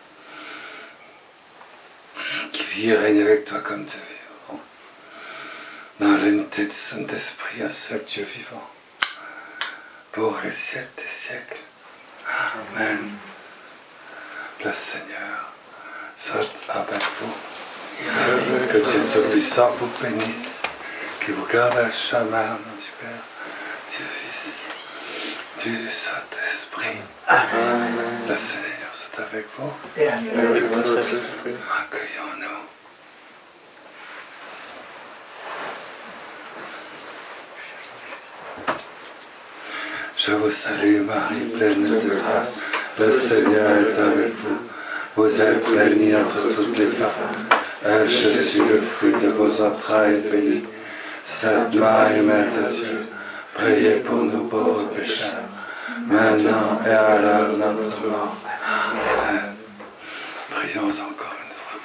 qui vit et règne avec toi comme Dieu vivant, dans l'unité du Saint-Esprit, un seul Dieu vivant, pour les siècles des siècles. Amen. Le Seigneur soit avec vous. Que Dieu Tout-Puissant vous bénisse, qu'il vous garde à jamais, au nom du Père, du Fils, du Saint-Esprit. Amen. Le Seigneur soit avec vous. Et avec votre esprit. Accueillons-nous. Je vous salue, Marie, pleine de grâce. Le Seigneur est avec vous. Vous êtes bénie entre toutes les femmes. Et Jésus, le fruit de vos entrailles, est béni. Sainte Marie, Mère de Dieu, priez pour nous pauvres pécheurs, maintenant et à l'heure de notre mort. Amen. Prions encore une fois.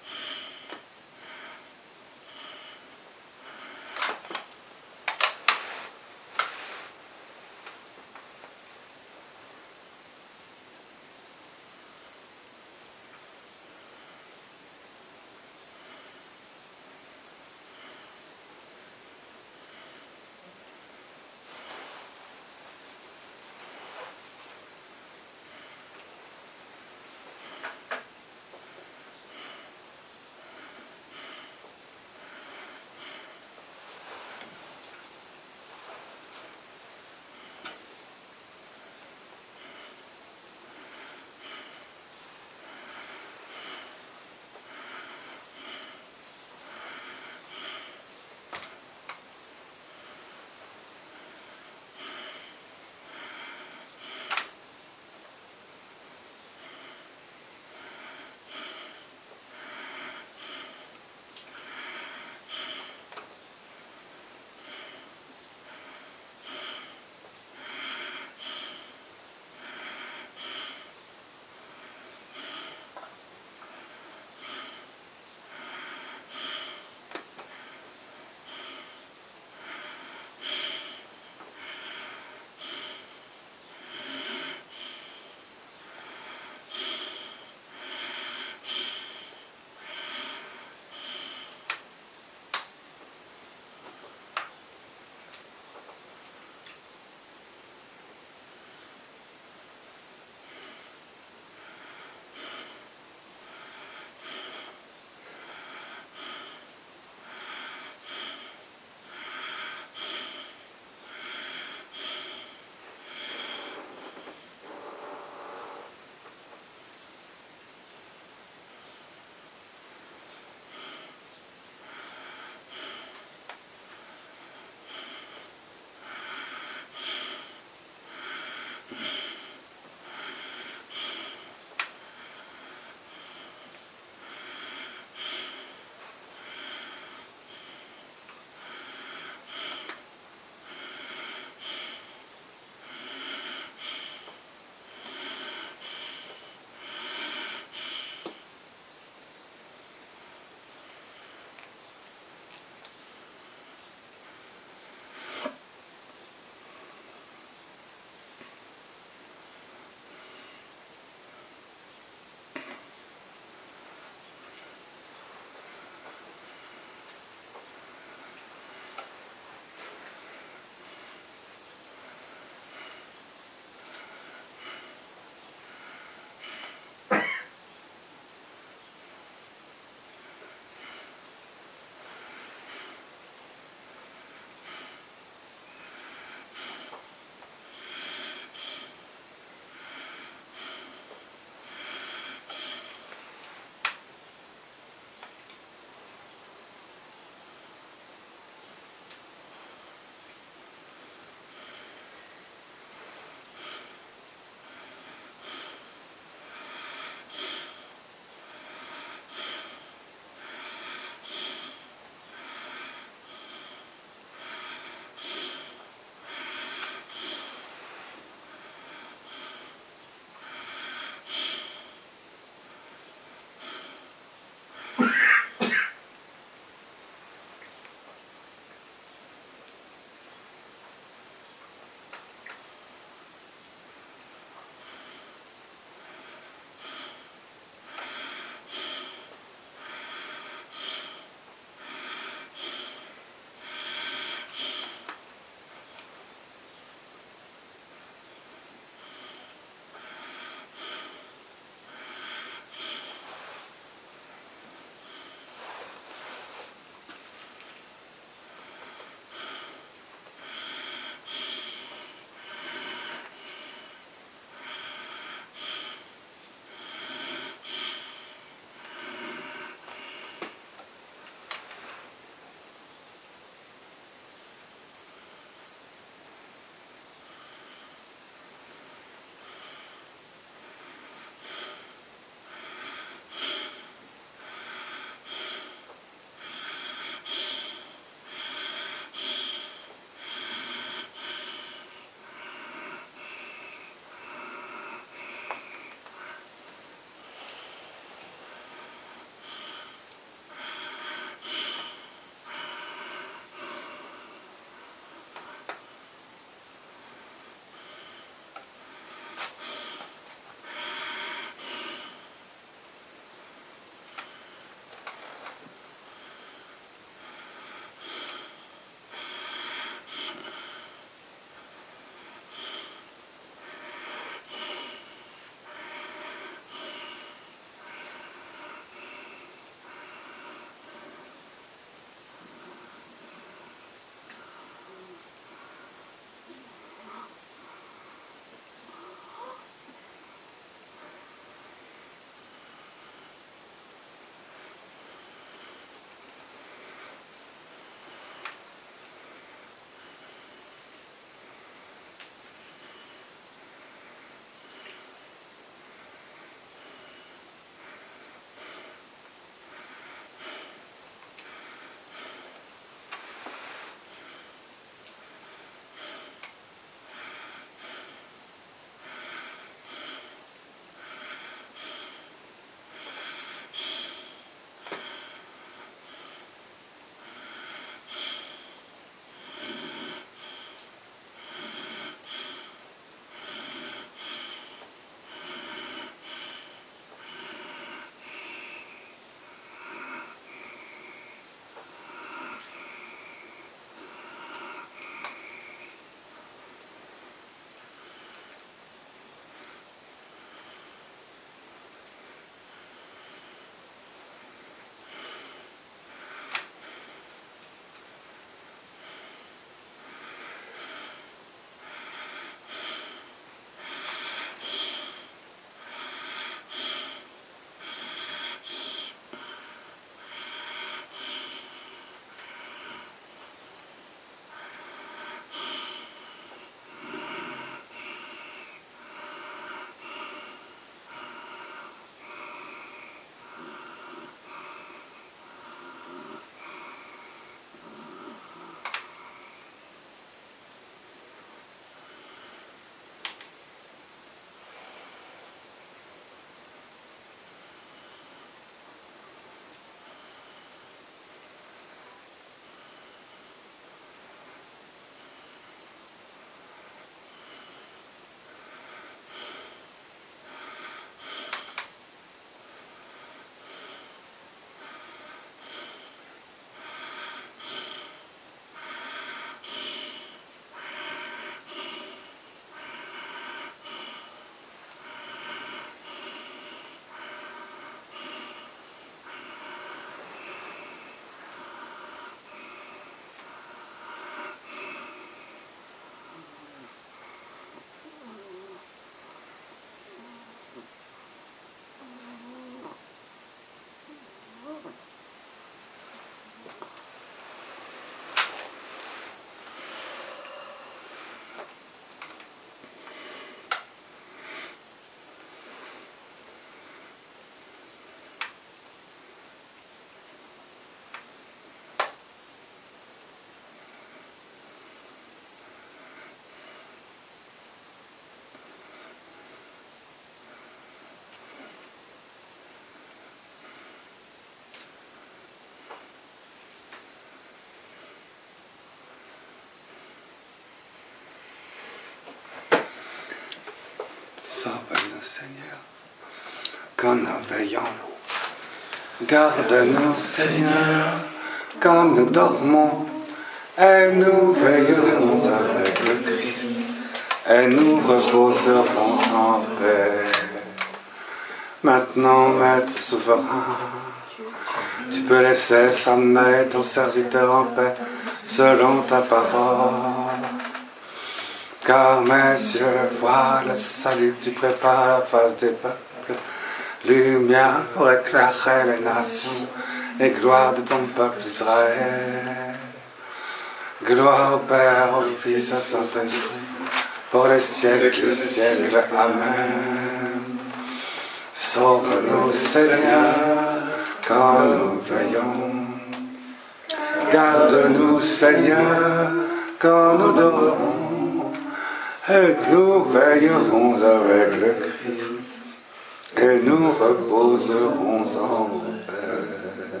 Seigneur, quand nous veillons. Garde-nous, Seigneur, quand nous dormons, et nous veillerons avec le Christ, et nous reposerons en paix. Maintenant, Maître souverain, tu peux laisser s'en aller ton serviteur en paix, selon ta parole. Car mes yeux voient le salut que tu prépares à la face des peuples, lumière pour éclairer les nations, et gloire de ton peuple Israël. Gloire au Père, au Fils, au Saint-Esprit, pour les siècles des siècles. Amen. Sauve-nous, Seigneur, quand nous veillons. Garde-nous, Seigneur, quand nous dormons. Et nous veillerons avec le Christ, et nous reposerons en paix.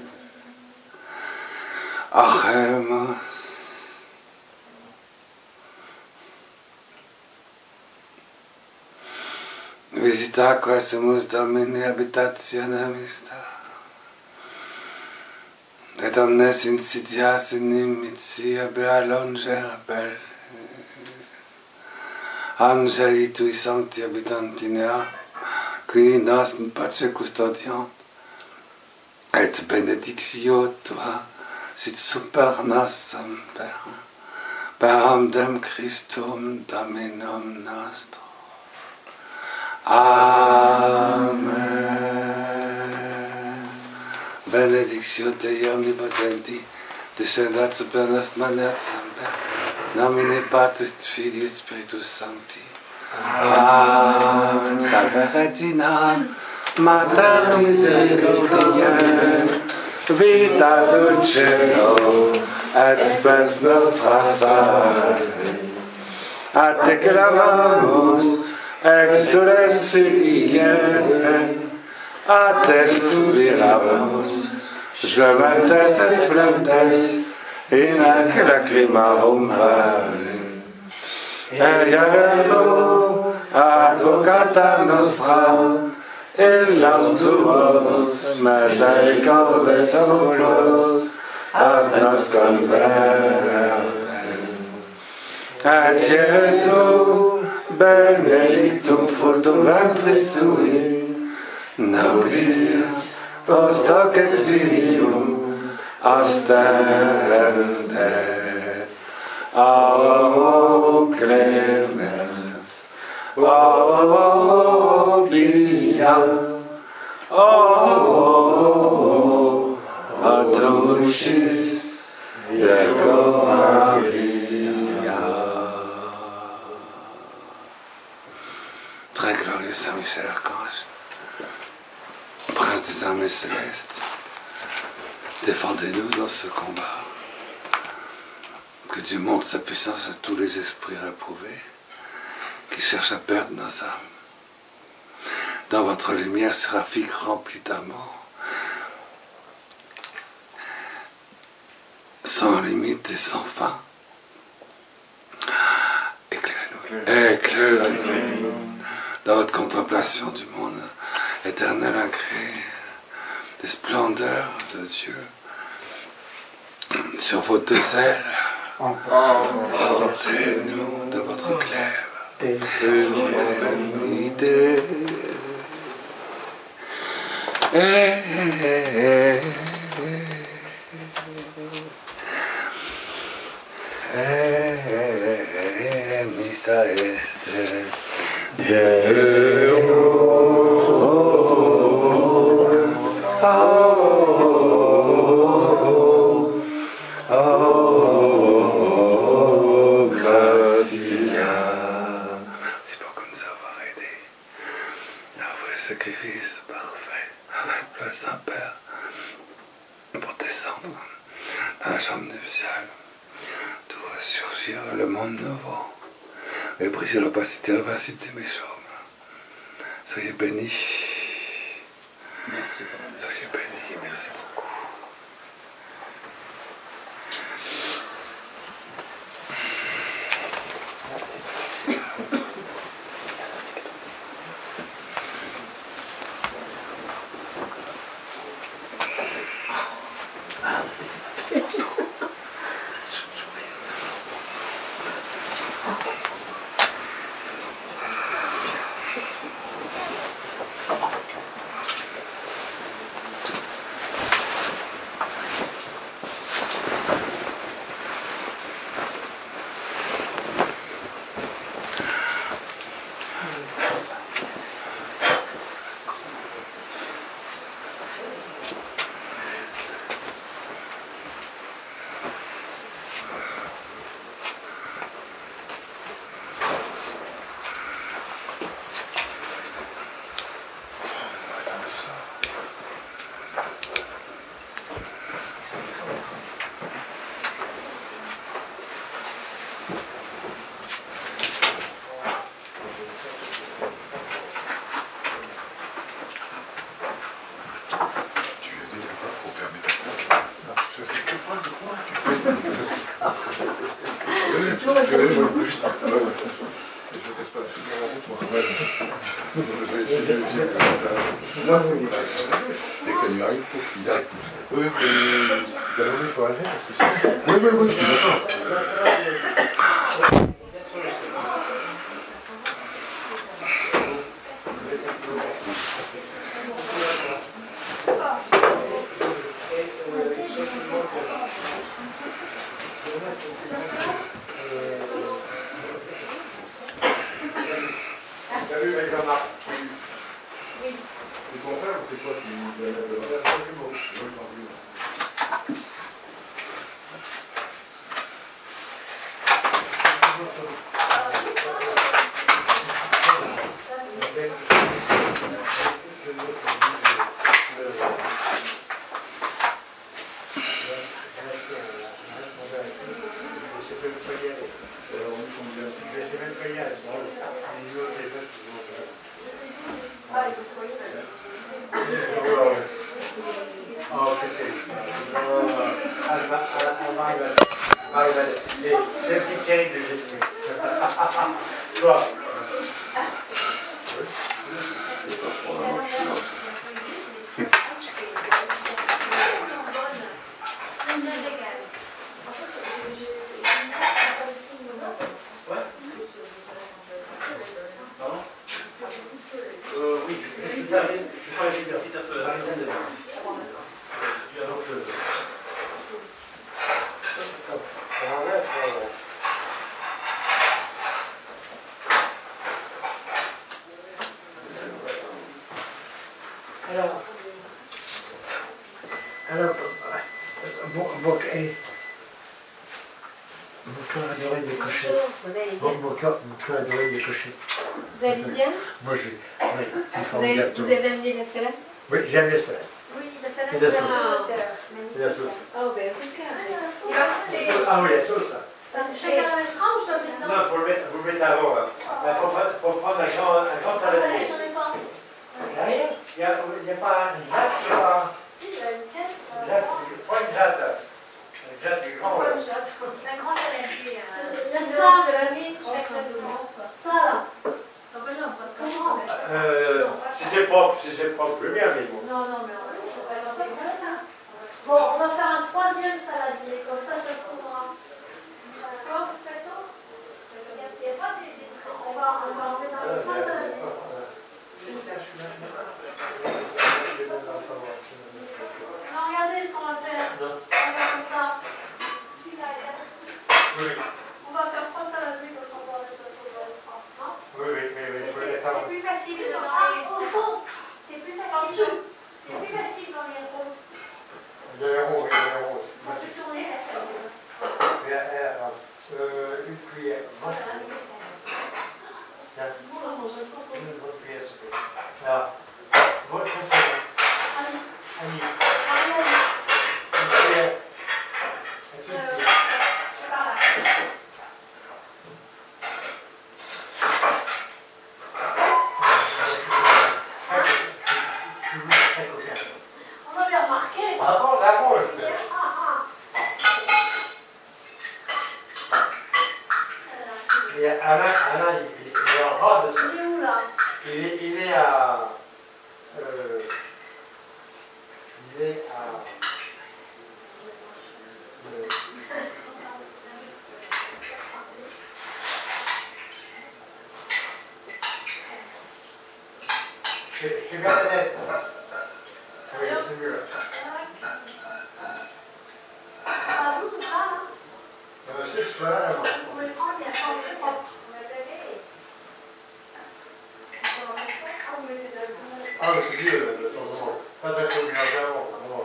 Oremos. Visita quesumus Domini habitationem ista, et omnes insidias inimitia bealonger appel. Angeli tui sancti habitanti nea, qui nos in pace custodiant, et benedictio tua sit super nos semper, per amdem Christum Dominum nostrum. Amen. Benedictio Dei omnipotenti, descendat super nos manet semper, nomine Patris Filii Spiritus Sancti. Amen. Salve Regina, Mater misericordiae, vita dulcedo, et spes nostra salve. A te clamamus, exules Filii, a te suspiramus, gementes et flentes, in ac lacrimarum vale. Eiago, advocata nostra, illas tuos misericordes oculos, ad nos converte. Et Iesu, benedictum fructum ventris tui, nobis post hoc exilium osterende. O clemens, o pia, o dulcis Virgo Maria. Très glorieux Saint Michel Archange, Prince des armées célestes, défendez-nous dans ce combat. Que Dieu montre sa puissance à tous les esprits réprouvés qui cherchent à perdre nos âmes. Dans votre lumière séraphique remplie d'amour, sans limite et sans fin, éclairez-nous. Éclairez-nous dans votre contemplation du monde éternel incréé, des splendeurs de Dieu, sur vos deux ailes. Emportez-nous de votre glaive, unité. Misa este Dieu. Sacrifice parfait avec le Saint-Père pour descendre dans la chambre nuptiale, tout ressurgir le monde nouveau et briser l'opacité invincible des méchants. Soyez bénis. Merci. Soyez bénis, merci beaucoup. Alors, mon cœur adoré des cochers. Mon cœur adoré des cochers. Vous allez bien? Moi, je vais. Vous avez amené la salade? Oui, j'ai amené la salade. Oui, la salade. Et la sauce. Et la sauce. Oh, ben, impeccable. Ah oui, la sauce. Chacun la tranche, toi, maintenant? Non, vous le mettez avant. Il faut prendre un grand saladier. J'en ai pas. Derrière, il n'y a pas une jatte, il n'y a pas. Si, il y a une caisse. Pas une jatte. Une jatte du grand. Un grand saladier. Il y a ça, de la mine, ça, là. Non, mais non, pas de comment. Si c'est propre, je veux bien, mais bon. Non, mais on va pas faire ça. Bon, on va faire un troisième saladier, comme ça se trouvera. D'accord, de toute façon? Il n'y a pas des... On va enlever dans les trois saladiers. Non, regardez ce qu'on va faire. On va faire comme ça. Oui. On va faire trois saladiers comme ça, on va mettre dans les trois. Non? Oui, je vais les faire. C'est plus facile dans les... Au fond. C'est plus facile. C'est plus facile dans les rôles. Il y a les ronds, On peut tourner la salade. Une cuillère. Tiens. Nous, on mange un peu. Une bonne cuillère, s'il vous plaît. Là. Votre conseil. Annie. Une cuillère. On avait remarqué. Bravo. Et Alain, il est en rade. Il est où là? Il est à. Chez Bernadette. Oui, c'est mieux là. Ah, vous, c'est ça, là? C'est pas là, Vous pouvez le prendre, il y a pas de propre. On va l'aider. Ah, vous mettez de la... Ah, mais c'est mieux, de temps en temps. Pas de la première avant.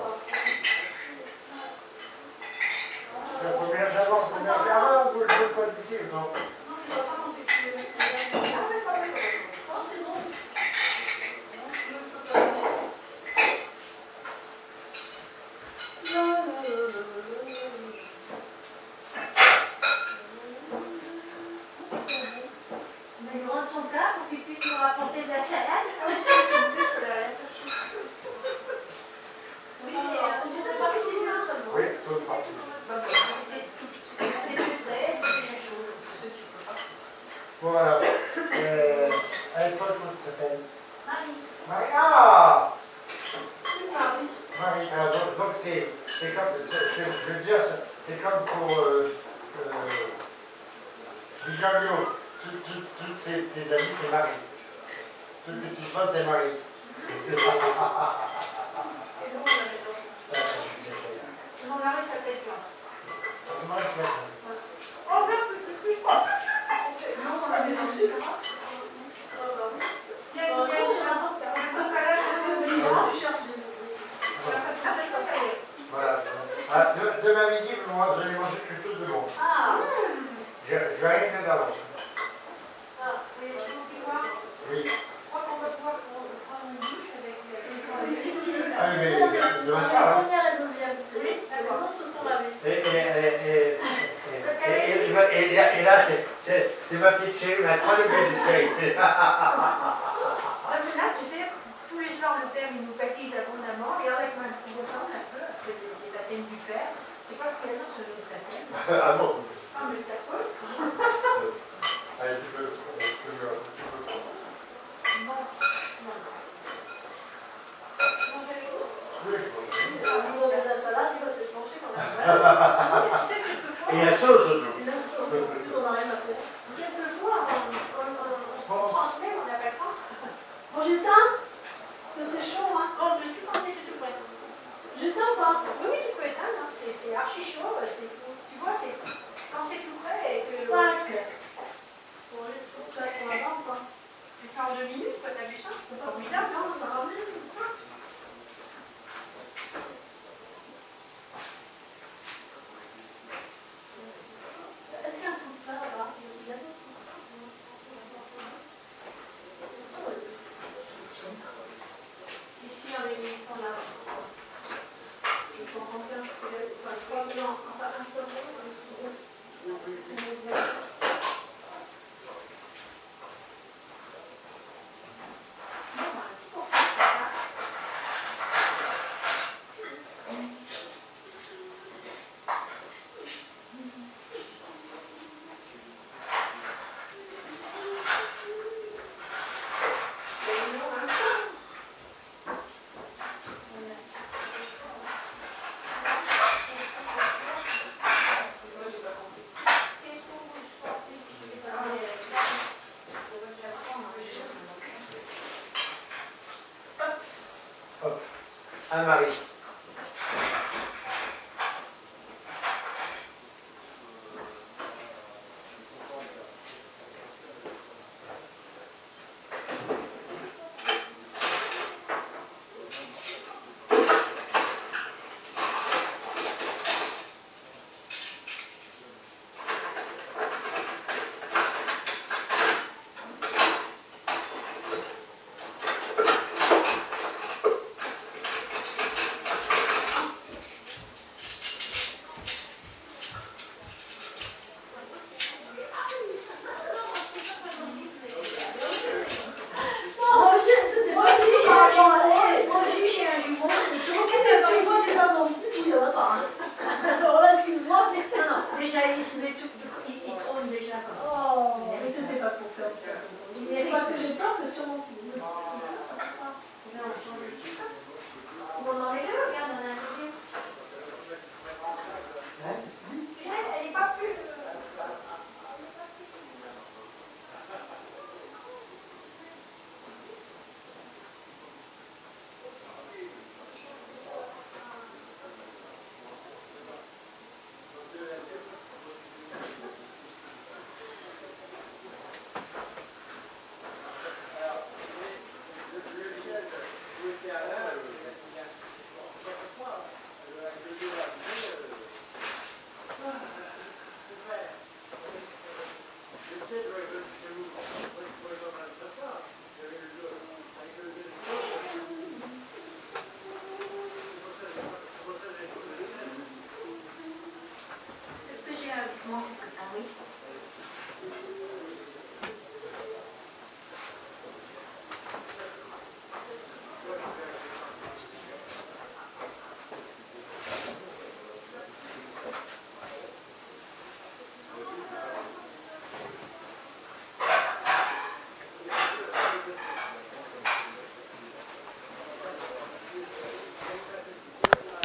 La première avant, vous le faites pas d'ici, non? Non, je ne vois pas quand c'est que... Ah, mais ça va. Oh, c'est bon. On a une grande chance là pour qu'il puisse nous rapporter de la salade. Oui, c'est Oui, toute partie. c'est tout frais, c'est déjà chaud. c'est comme, je veux dire, c'est comme pour Bigamio. Toutes tes amis, c'est Marie. Toutes tes petites potes, c'est Marie. Mon mari s'appelle Jean. Ton mari s'appelle Jean. Oh, merde, plus. Non, on avait reçu. Il y a Voilà. Ah, demain midi, moi, vous allez manger quelque chose de bon. Ah. J'ai rien fait d'avance. Ah, oui, tu vois. Oui. Je crois qu'on va pouvoir prendre une douche avec Ah, mais demain soir, hein. première et deuxième. Oui, les autres se sont lavés. Et là, c'est ma petite chérie, la troisième chérie. Parce que là, tu sais, tous les soirs, le père, il nous baptise abondamment, et avec ma fille, on ressemble un peu, après les baptêmes du père. Je sais pas ce qu'il y a dans ce baptême. Ah bon? Ah, mais ça peut. Allez, tu peux prendre. Non. Manger avec vous? Oui, Vous avez la salade, il va peut-être manger quand même. et la sauce surtout. Et la sauce, on n'a rien à faire. Quelquefois, on transmet, on appelle ça. Bon, j'éteins? C'est chaud, hein? Bon, je suis contée, c'est tout prêt. J'éteins pas? Oui, tu peux éteindre, hein. C'est archi chaud. Tu vois, quand c'est tout prêt et que... 5. Bon, tu vas sur la bande, quoi. Tu fais en 2 minutes, quoi, t'as vu ça? C'est formidable, non? Ça va venir, c'est ça? Est-ce qu'il y a un souffle là-bas? Il y a d'autres ici, ils sont là. Je comprends bien. Enfin, 3 blancs. Enfin, un seul Hop. Anne-Marie. Mais c'était pas pour faire. Mais parce que j'ai peur que sur mon